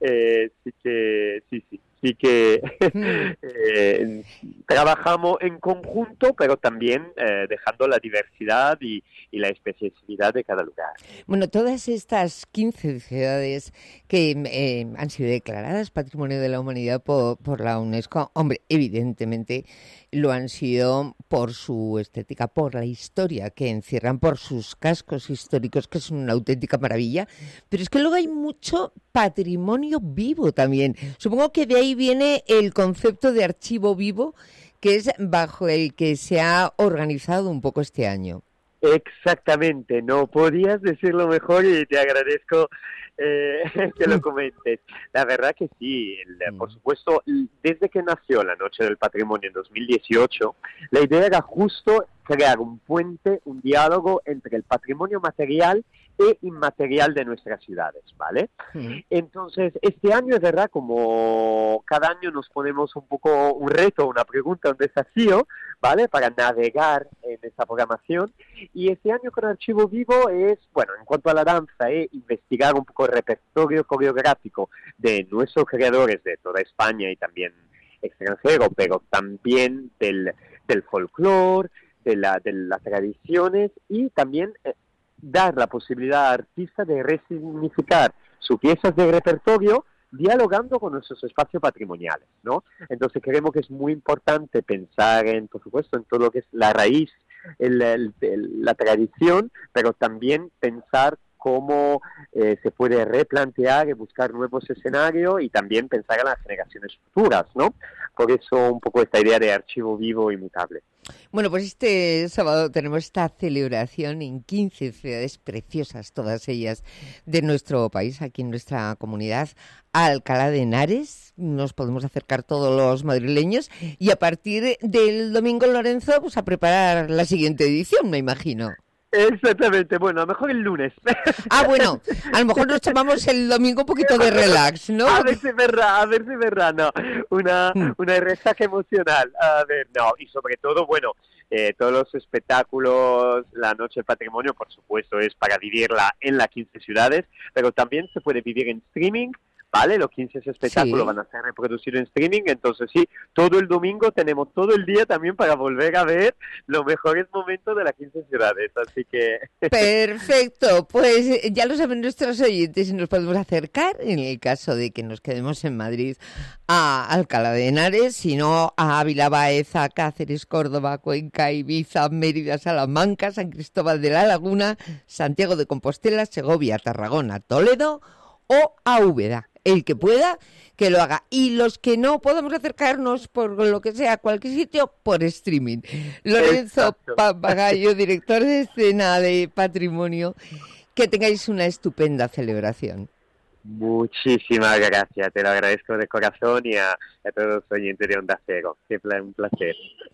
Speaker 26: trabajamos en conjunto, pero también dejando la diversidad y la especificidad de cada lugar.
Speaker 2: Bueno, todas estas 15 ciudades que han sido declaradas Patrimonio de la Humanidad por la UNESCO, hombre, evidentemente lo han sido por su estética, por la historia que encierran, por sus cascos históricos, que es una auténtica maravilla, pero es que luego hay mucho patrimonio vivo también. Supongo que de ahí viene el concepto de archivo vivo, que es bajo el que se ha organizado un poco este año.
Speaker 26: Exactamente, no podías decirlo mejor y te agradezco que lo comentes. La verdad que sí, por supuesto, desde que nació la Noche del Patrimonio en 2018, la idea era justo crear un puente, un diálogo entre el patrimonio material e inmaterial de nuestras ciudades, ¿vale? Entonces, este año es verdad, como cada año nos ponemos un poco un reto, una pregunta, un desafío, ¿vale? Para navegar en esta programación, y este año con Archivo Vivo es, bueno, en cuanto a la danza, investigar un poco el repertorio coreográfico de nuestros creadores de toda España y también extranjero, pero también del folclore, de las tradiciones, y también dar la posibilidad al artista de resignificar sus piezas de repertorio dialogando con nuestros espacios patrimoniales, ¿no? Entonces creemos que es muy importante pensar por supuesto, en todo lo que es la raíz, la tradición, pero también pensar cómo se puede replantear y buscar nuevos escenarios, y también pensar en las generaciones futuras, ¿no? por eso un poco esta idea de archivo vivo y mutable.
Speaker 2: Bueno, pues este sábado tenemos esta celebración en 15 ciudades preciosas, todas ellas de nuestro país, aquí en nuestra comunidad. A Alcalá de Henares nos podemos acercar todos los madrileños y a partir del domingo, Lorenzo, pues a preparar la siguiente edición, me imagino.
Speaker 26: Exactamente, bueno, a lo mejor el lunes.
Speaker 2: Ah, bueno, a lo mejor nos tomamos el domingo un poquito de relax, ¿no?
Speaker 26: A ver si verá, no, una resaca emocional, a ver, no, y sobre todo, bueno, todos los espectáculos, la Noche del Patrimonio, por supuesto, es para vivirla en las 15 ciudades, pero también se puede vivir en streaming, ¿vale? Los 15 espectáculos van a ser reproducidos en streaming, entonces sí, todo el domingo tenemos todo el día también para volver a ver los mejores momentos de las 15 ciudades, así que...
Speaker 2: Perfecto, pues ya lo saben nuestros oyentes y nos podemos acercar, en el caso de que nos quedemos en Madrid, a Alcalá de Henares, sino a Ávila, Baeza, Cáceres, Córdoba, Cuenca, Ibiza, Mérida, Salamanca, San Cristóbal de la Laguna, Santiago de Compostela, Segovia, Tarragona, Toledo o a Úbeda. El que pueda, que lo haga. Y los que no podamos acercarnos, por lo que sea, a cualquier sitio, por streaming. Lorenzo Papagayo, director de escena de Patrimonio, que tengáis una estupenda celebración.
Speaker 26: Muchísimas gracias, te lo agradezco de corazón y a todos los oyentes de Onda Cero. Siempre un placer.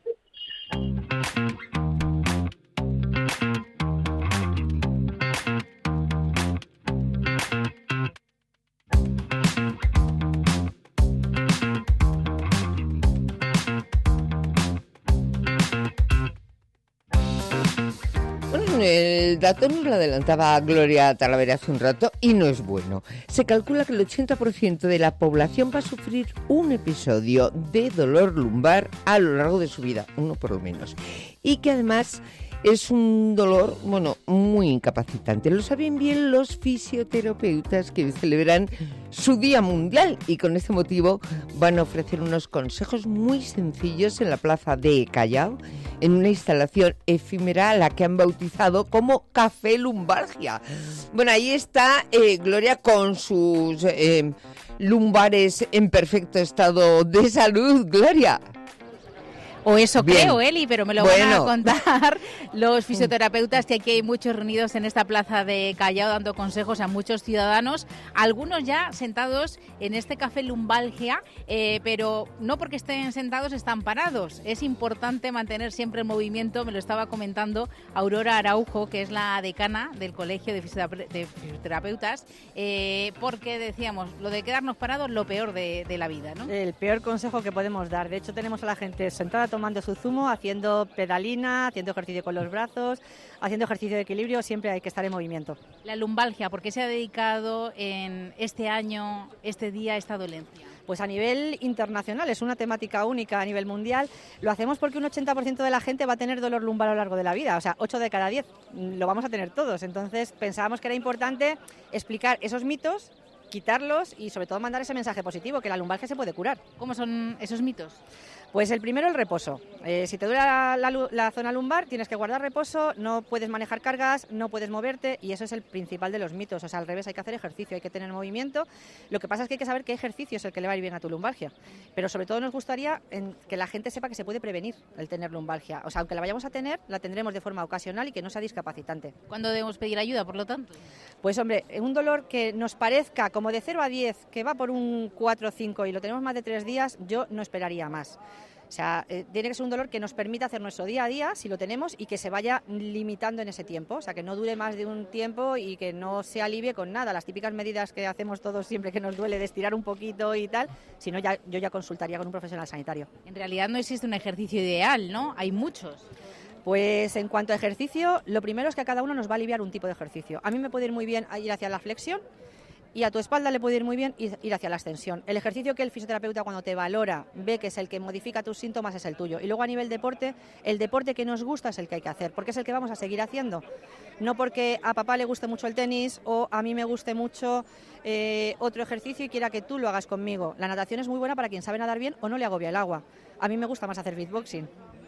Speaker 2: El dato nos lo adelantaba Gloria Talavera hace un rato y no es bueno. Se calcula que el 80% de la población va a sufrir un episodio de dolor lumbar a lo largo de su vida, uno por lo menos. Y que además es un dolor, bueno, muy incapacitante. Lo saben bien los fisioterapeutas que celebran su Día Mundial y con este motivo van a ofrecer unos consejos muy sencillos en la plaza de Callao, en una instalación efímera a la que han bautizado como Café Lumbalgia. Bueno, ahí está Gloria con sus lumbares en perfecto estado de salud. Gloria.
Speaker 3: O eso
Speaker 2: Bien.
Speaker 3: Creo, Eli, pero me lo van a contar los fisioterapeutas, que aquí hay muchos reunidos en esta plaza de Callao dando consejos a muchos ciudadanos, algunos ya sentados en este Café Lumbalgia, pero no porque estén sentados están parados. Es importante mantener siempre el movimiento, me lo estaba comentando Aurora Araujo, que es la decana del Colegio de Fisioterapeutas, porque decíamos, lo de quedarnos parados lo peor de la vida, ¿no?
Speaker 7: El peor consejo que podemos dar. De hecho, tenemos a la gente sentada tomando su zumo, haciendo pedalina, haciendo ejercicio con los brazos, haciendo ejercicio de equilibrio, siempre hay que estar en movimiento.
Speaker 3: La lumbalgia, ¿por qué se ha dedicado en este año, este día, esta dolencia?
Speaker 7: Pues a nivel internacional, es una temática única a nivel mundial. Lo hacemos porque un 80% de la gente va a tener dolor lumbar a lo largo de la vida, o sea, 8 de cada 10 lo vamos a tener todos. Entonces pensábamos que era importante explicar esos mitos, quitarlos y sobre todo mandar ese mensaje positivo, que la lumbalgia se puede curar.
Speaker 3: ¿Cómo son esos mitos?
Speaker 7: Pues el primero, el reposo. Si te duele la zona lumbar, tienes que guardar reposo, no puedes manejar cargas, no puedes moverte, y eso es el principal de los mitos. O sea, al revés, hay que hacer ejercicio, hay que tener movimiento. Lo que pasa es que hay que saber qué ejercicio es el que le va a ir bien a tu lumbalgia. Pero sobre todo nos gustaría que la gente sepa que se puede prevenir el tener lumbalgia. O sea, aunque la vayamos a tener, la tendremos de forma ocasional y que no sea discapacitante.
Speaker 3: ¿Cuándo debemos pedir ayuda, por lo tanto?
Speaker 7: Pues hombre, un dolor que nos parezca como de 0 a 10, que va por un 4 o 5 y lo tenemos más de 3 días, yo no esperaría más. O sea, tiene que ser un dolor que nos permita hacer nuestro día a día, si lo tenemos, y que se vaya limitando en ese tiempo. O sea, que no dure más de un tiempo y que no se alivie con nada. Las típicas medidas que hacemos todos siempre que nos duele, de estirar un poquito y tal, si no, yo ya consultaría con un profesional sanitario.
Speaker 3: En realidad no existe un ejercicio ideal, ¿no? Hay muchos.
Speaker 7: Pues en cuanto a ejercicio, lo primero es que a cada uno nos va a aliviar un tipo de ejercicio. A mí me puede ir muy bien ir hacia la flexión, y a tu espalda le puede ir muy bien ir hacia la extensión. El ejercicio que el fisioterapeuta, cuando te valora, ve que es el que modifica tus síntomas, es el tuyo. Y luego a nivel deporte, el deporte que nos gusta es el que hay que hacer, porque es el que vamos a seguir haciendo. No porque a papá le guste mucho el tenis o a mí me guste mucho otro ejercicio y quiera que tú lo hagas conmigo. La natación es muy buena para quien sabe nadar bien o no le agobia el agua. A mí me gusta más hacer beatboxing.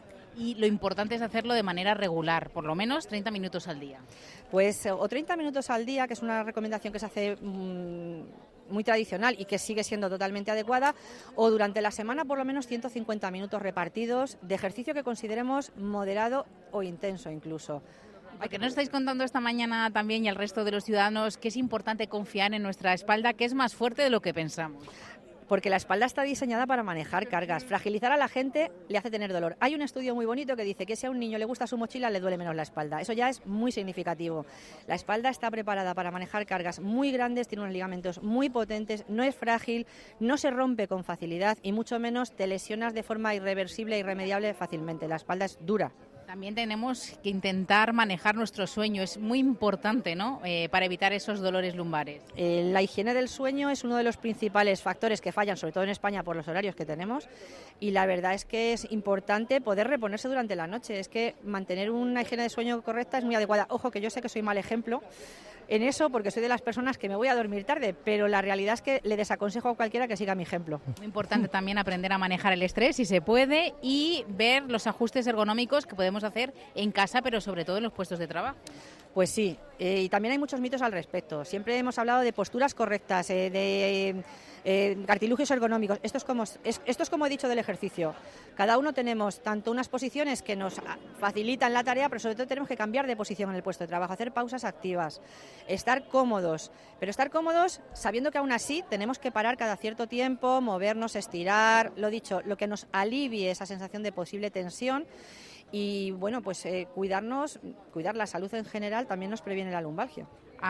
Speaker 3: Y lo importante es hacerlo de manera regular, por lo menos 30 minutos al día.
Speaker 7: Pues o 30 minutos al día, que es una recomendación que se hace muy tradicional y que sigue siendo totalmente adecuada, o durante la semana por lo menos 150 minutos repartidos de ejercicio que consideremos moderado o intenso incluso.
Speaker 3: Porque nos estáis contando esta mañana también y al resto de los ciudadanos que es importante confiar en nuestra espalda, que es más fuerte de lo que pensamos.
Speaker 7: Porque la espalda está diseñada para manejar cargas. Fragilizar a la gente le hace tener dolor. Hay un estudio muy bonito que dice que si a un niño le gusta su mochila, le duele menos la espalda. Eso ya es muy significativo. La espalda está preparada para manejar cargas muy grandes, tiene unos ligamentos muy potentes, no es frágil, no se rompe con facilidad y mucho menos te lesionas de forma irreversible e irremediable fácilmente. La espalda es dura.
Speaker 3: También tenemos que intentar manejar nuestro sueño, es muy importante, ¿no? Para evitar esos dolores lumbares.
Speaker 7: La higiene del sueño es uno de los principales factores que fallan, sobre todo en España por los horarios que tenemos, y la verdad es que es importante poder reponerse durante la noche. Es que mantener una higiene de sueño correcta es muy adecuada. Ojo, que yo sé que soy mal ejemplo en eso porque soy de las personas que me voy a dormir tarde, pero la realidad es que le desaconsejo a cualquiera que siga mi ejemplo.
Speaker 3: Muy importante también aprender a manejar el estrés si se puede y ver los ajustes ergonómicos que podemos hacer en casa, pero sobre todo en los puestos de trabajo.
Speaker 7: Pues sí, y también hay muchos mitos al respecto. Siempre hemos hablado de posturas correctas, de artilugios ergonómicos. Esto es como he dicho del ejercicio. Cada uno tenemos tanto unas posiciones que nos facilitan la tarea, pero sobre todo tenemos que cambiar de posición en el puesto de trabajo, hacer pausas activas, estar cómodos, pero estar cómodos sabiendo que aún así tenemos que parar cada cierto tiempo, movernos, estirar, lo dicho, lo que nos alivie esa sensación de posible tensión. Y bueno, pues cuidar la salud en general también nos previene la lumbalgia.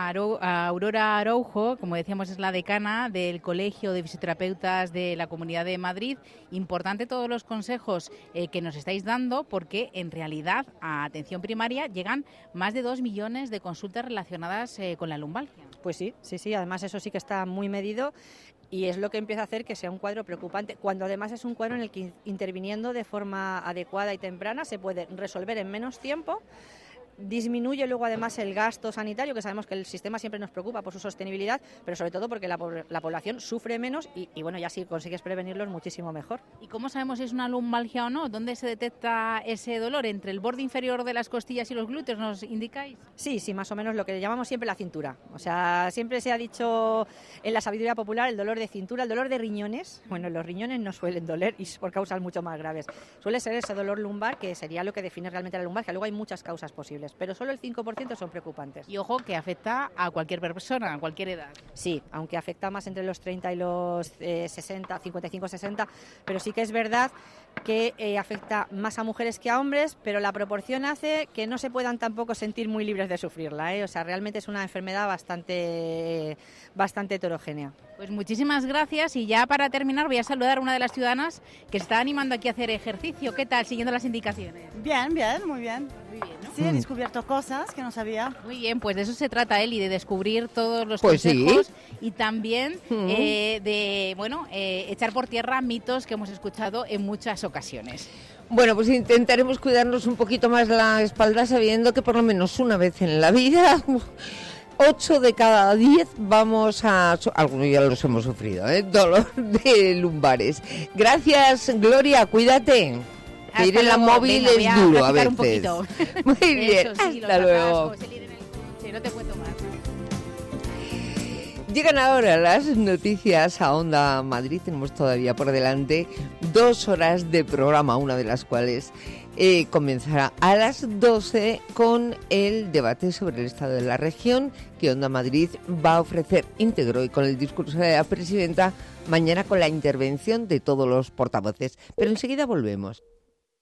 Speaker 3: Aurora Araujo, como decíamos, es la decana del Colegio de Fisioterapeutas de la Comunidad de Madrid. Importante todos los consejos que nos estáis dando, porque en realidad a atención primaria llegan más de 2 millones de consultas relacionadas con la lumbalgia.
Speaker 7: Pues sí, además eso sí que está muy medido. Y es lo que empieza a hacer que sea un cuadro preocupante, cuando además es un cuadro en el que interviniendo de forma adecuada y temprana se puede resolver en menos tiempo. Disminuye luego además el gasto sanitario, que sabemos que el sistema siempre nos preocupa por su sostenibilidad, pero sobre todo porque la población sufre menos y bueno, ya si consigues prevenirlos muchísimo mejor.
Speaker 3: ¿Y cómo sabemos si es una lumbalgia o no? ¿Dónde se detecta ese dolor? ¿Entre el borde inferior de las costillas y los glúteos nos indicáis?
Speaker 7: Sí, más o menos lo que llamamos siempre la cintura. O sea, siempre se ha dicho en la sabiduría popular el dolor de cintura, el dolor de riñones. Bueno, los riñones no suelen doler y por causas mucho más graves. Suele ser ese dolor lumbar, que sería lo que define realmente la lumbalgia. Luego hay muchas causas posibles, pero solo el 5% son preocupantes.
Speaker 3: Y ojo, que afecta a cualquier persona, a cualquier edad.
Speaker 7: Sí, aunque afecta más entre los 30 y los 60, 55, 60, pero sí que es verdad que afecta más a mujeres que a hombres, pero la proporción hace que no se puedan tampoco sentir muy libres de sufrirla, ¿eh? O sea, realmente es una enfermedad bastante heterogénea.
Speaker 3: Pues muchísimas gracias, y ya para terminar voy a saludar a una de las ciudadanas que está animando aquí a hacer ejercicio. ¿Qué tal, siguiendo las indicaciones?
Speaker 8: Bien, muy bien. Muy bien, ¿no? Sí, he descubierto cosas que no sabía.
Speaker 3: Muy bien, pues de eso se trata, Eli, de descubrir todos los consejos, ¿sí? Y también de echar por tierra mitos que hemos escuchado en muchas ocasiones.
Speaker 2: Bueno, pues intentaremos cuidarnos un poquito más la espalda, sabiendo que por lo menos una vez en la vida 8 de cada 10 vamos a... Algunos ya los hemos sufrido, dolor de lumbares. Gracias, Gloria, cuídate. Que ir en la móvil es duro a veces. Un poquito. Muy bien, sí, hasta luego.
Speaker 3: No te cuento más.
Speaker 2: Llegan ahora las noticias a Onda Madrid. Tenemos todavía por delante 2 horas de programa, una de las cuales comenzará a las 12 con el debate sobre el estado de la región que Onda Madrid va a ofrecer íntegro y con el discurso de la presidenta, mañana con la intervención de todos los portavoces. Pero enseguida volvemos.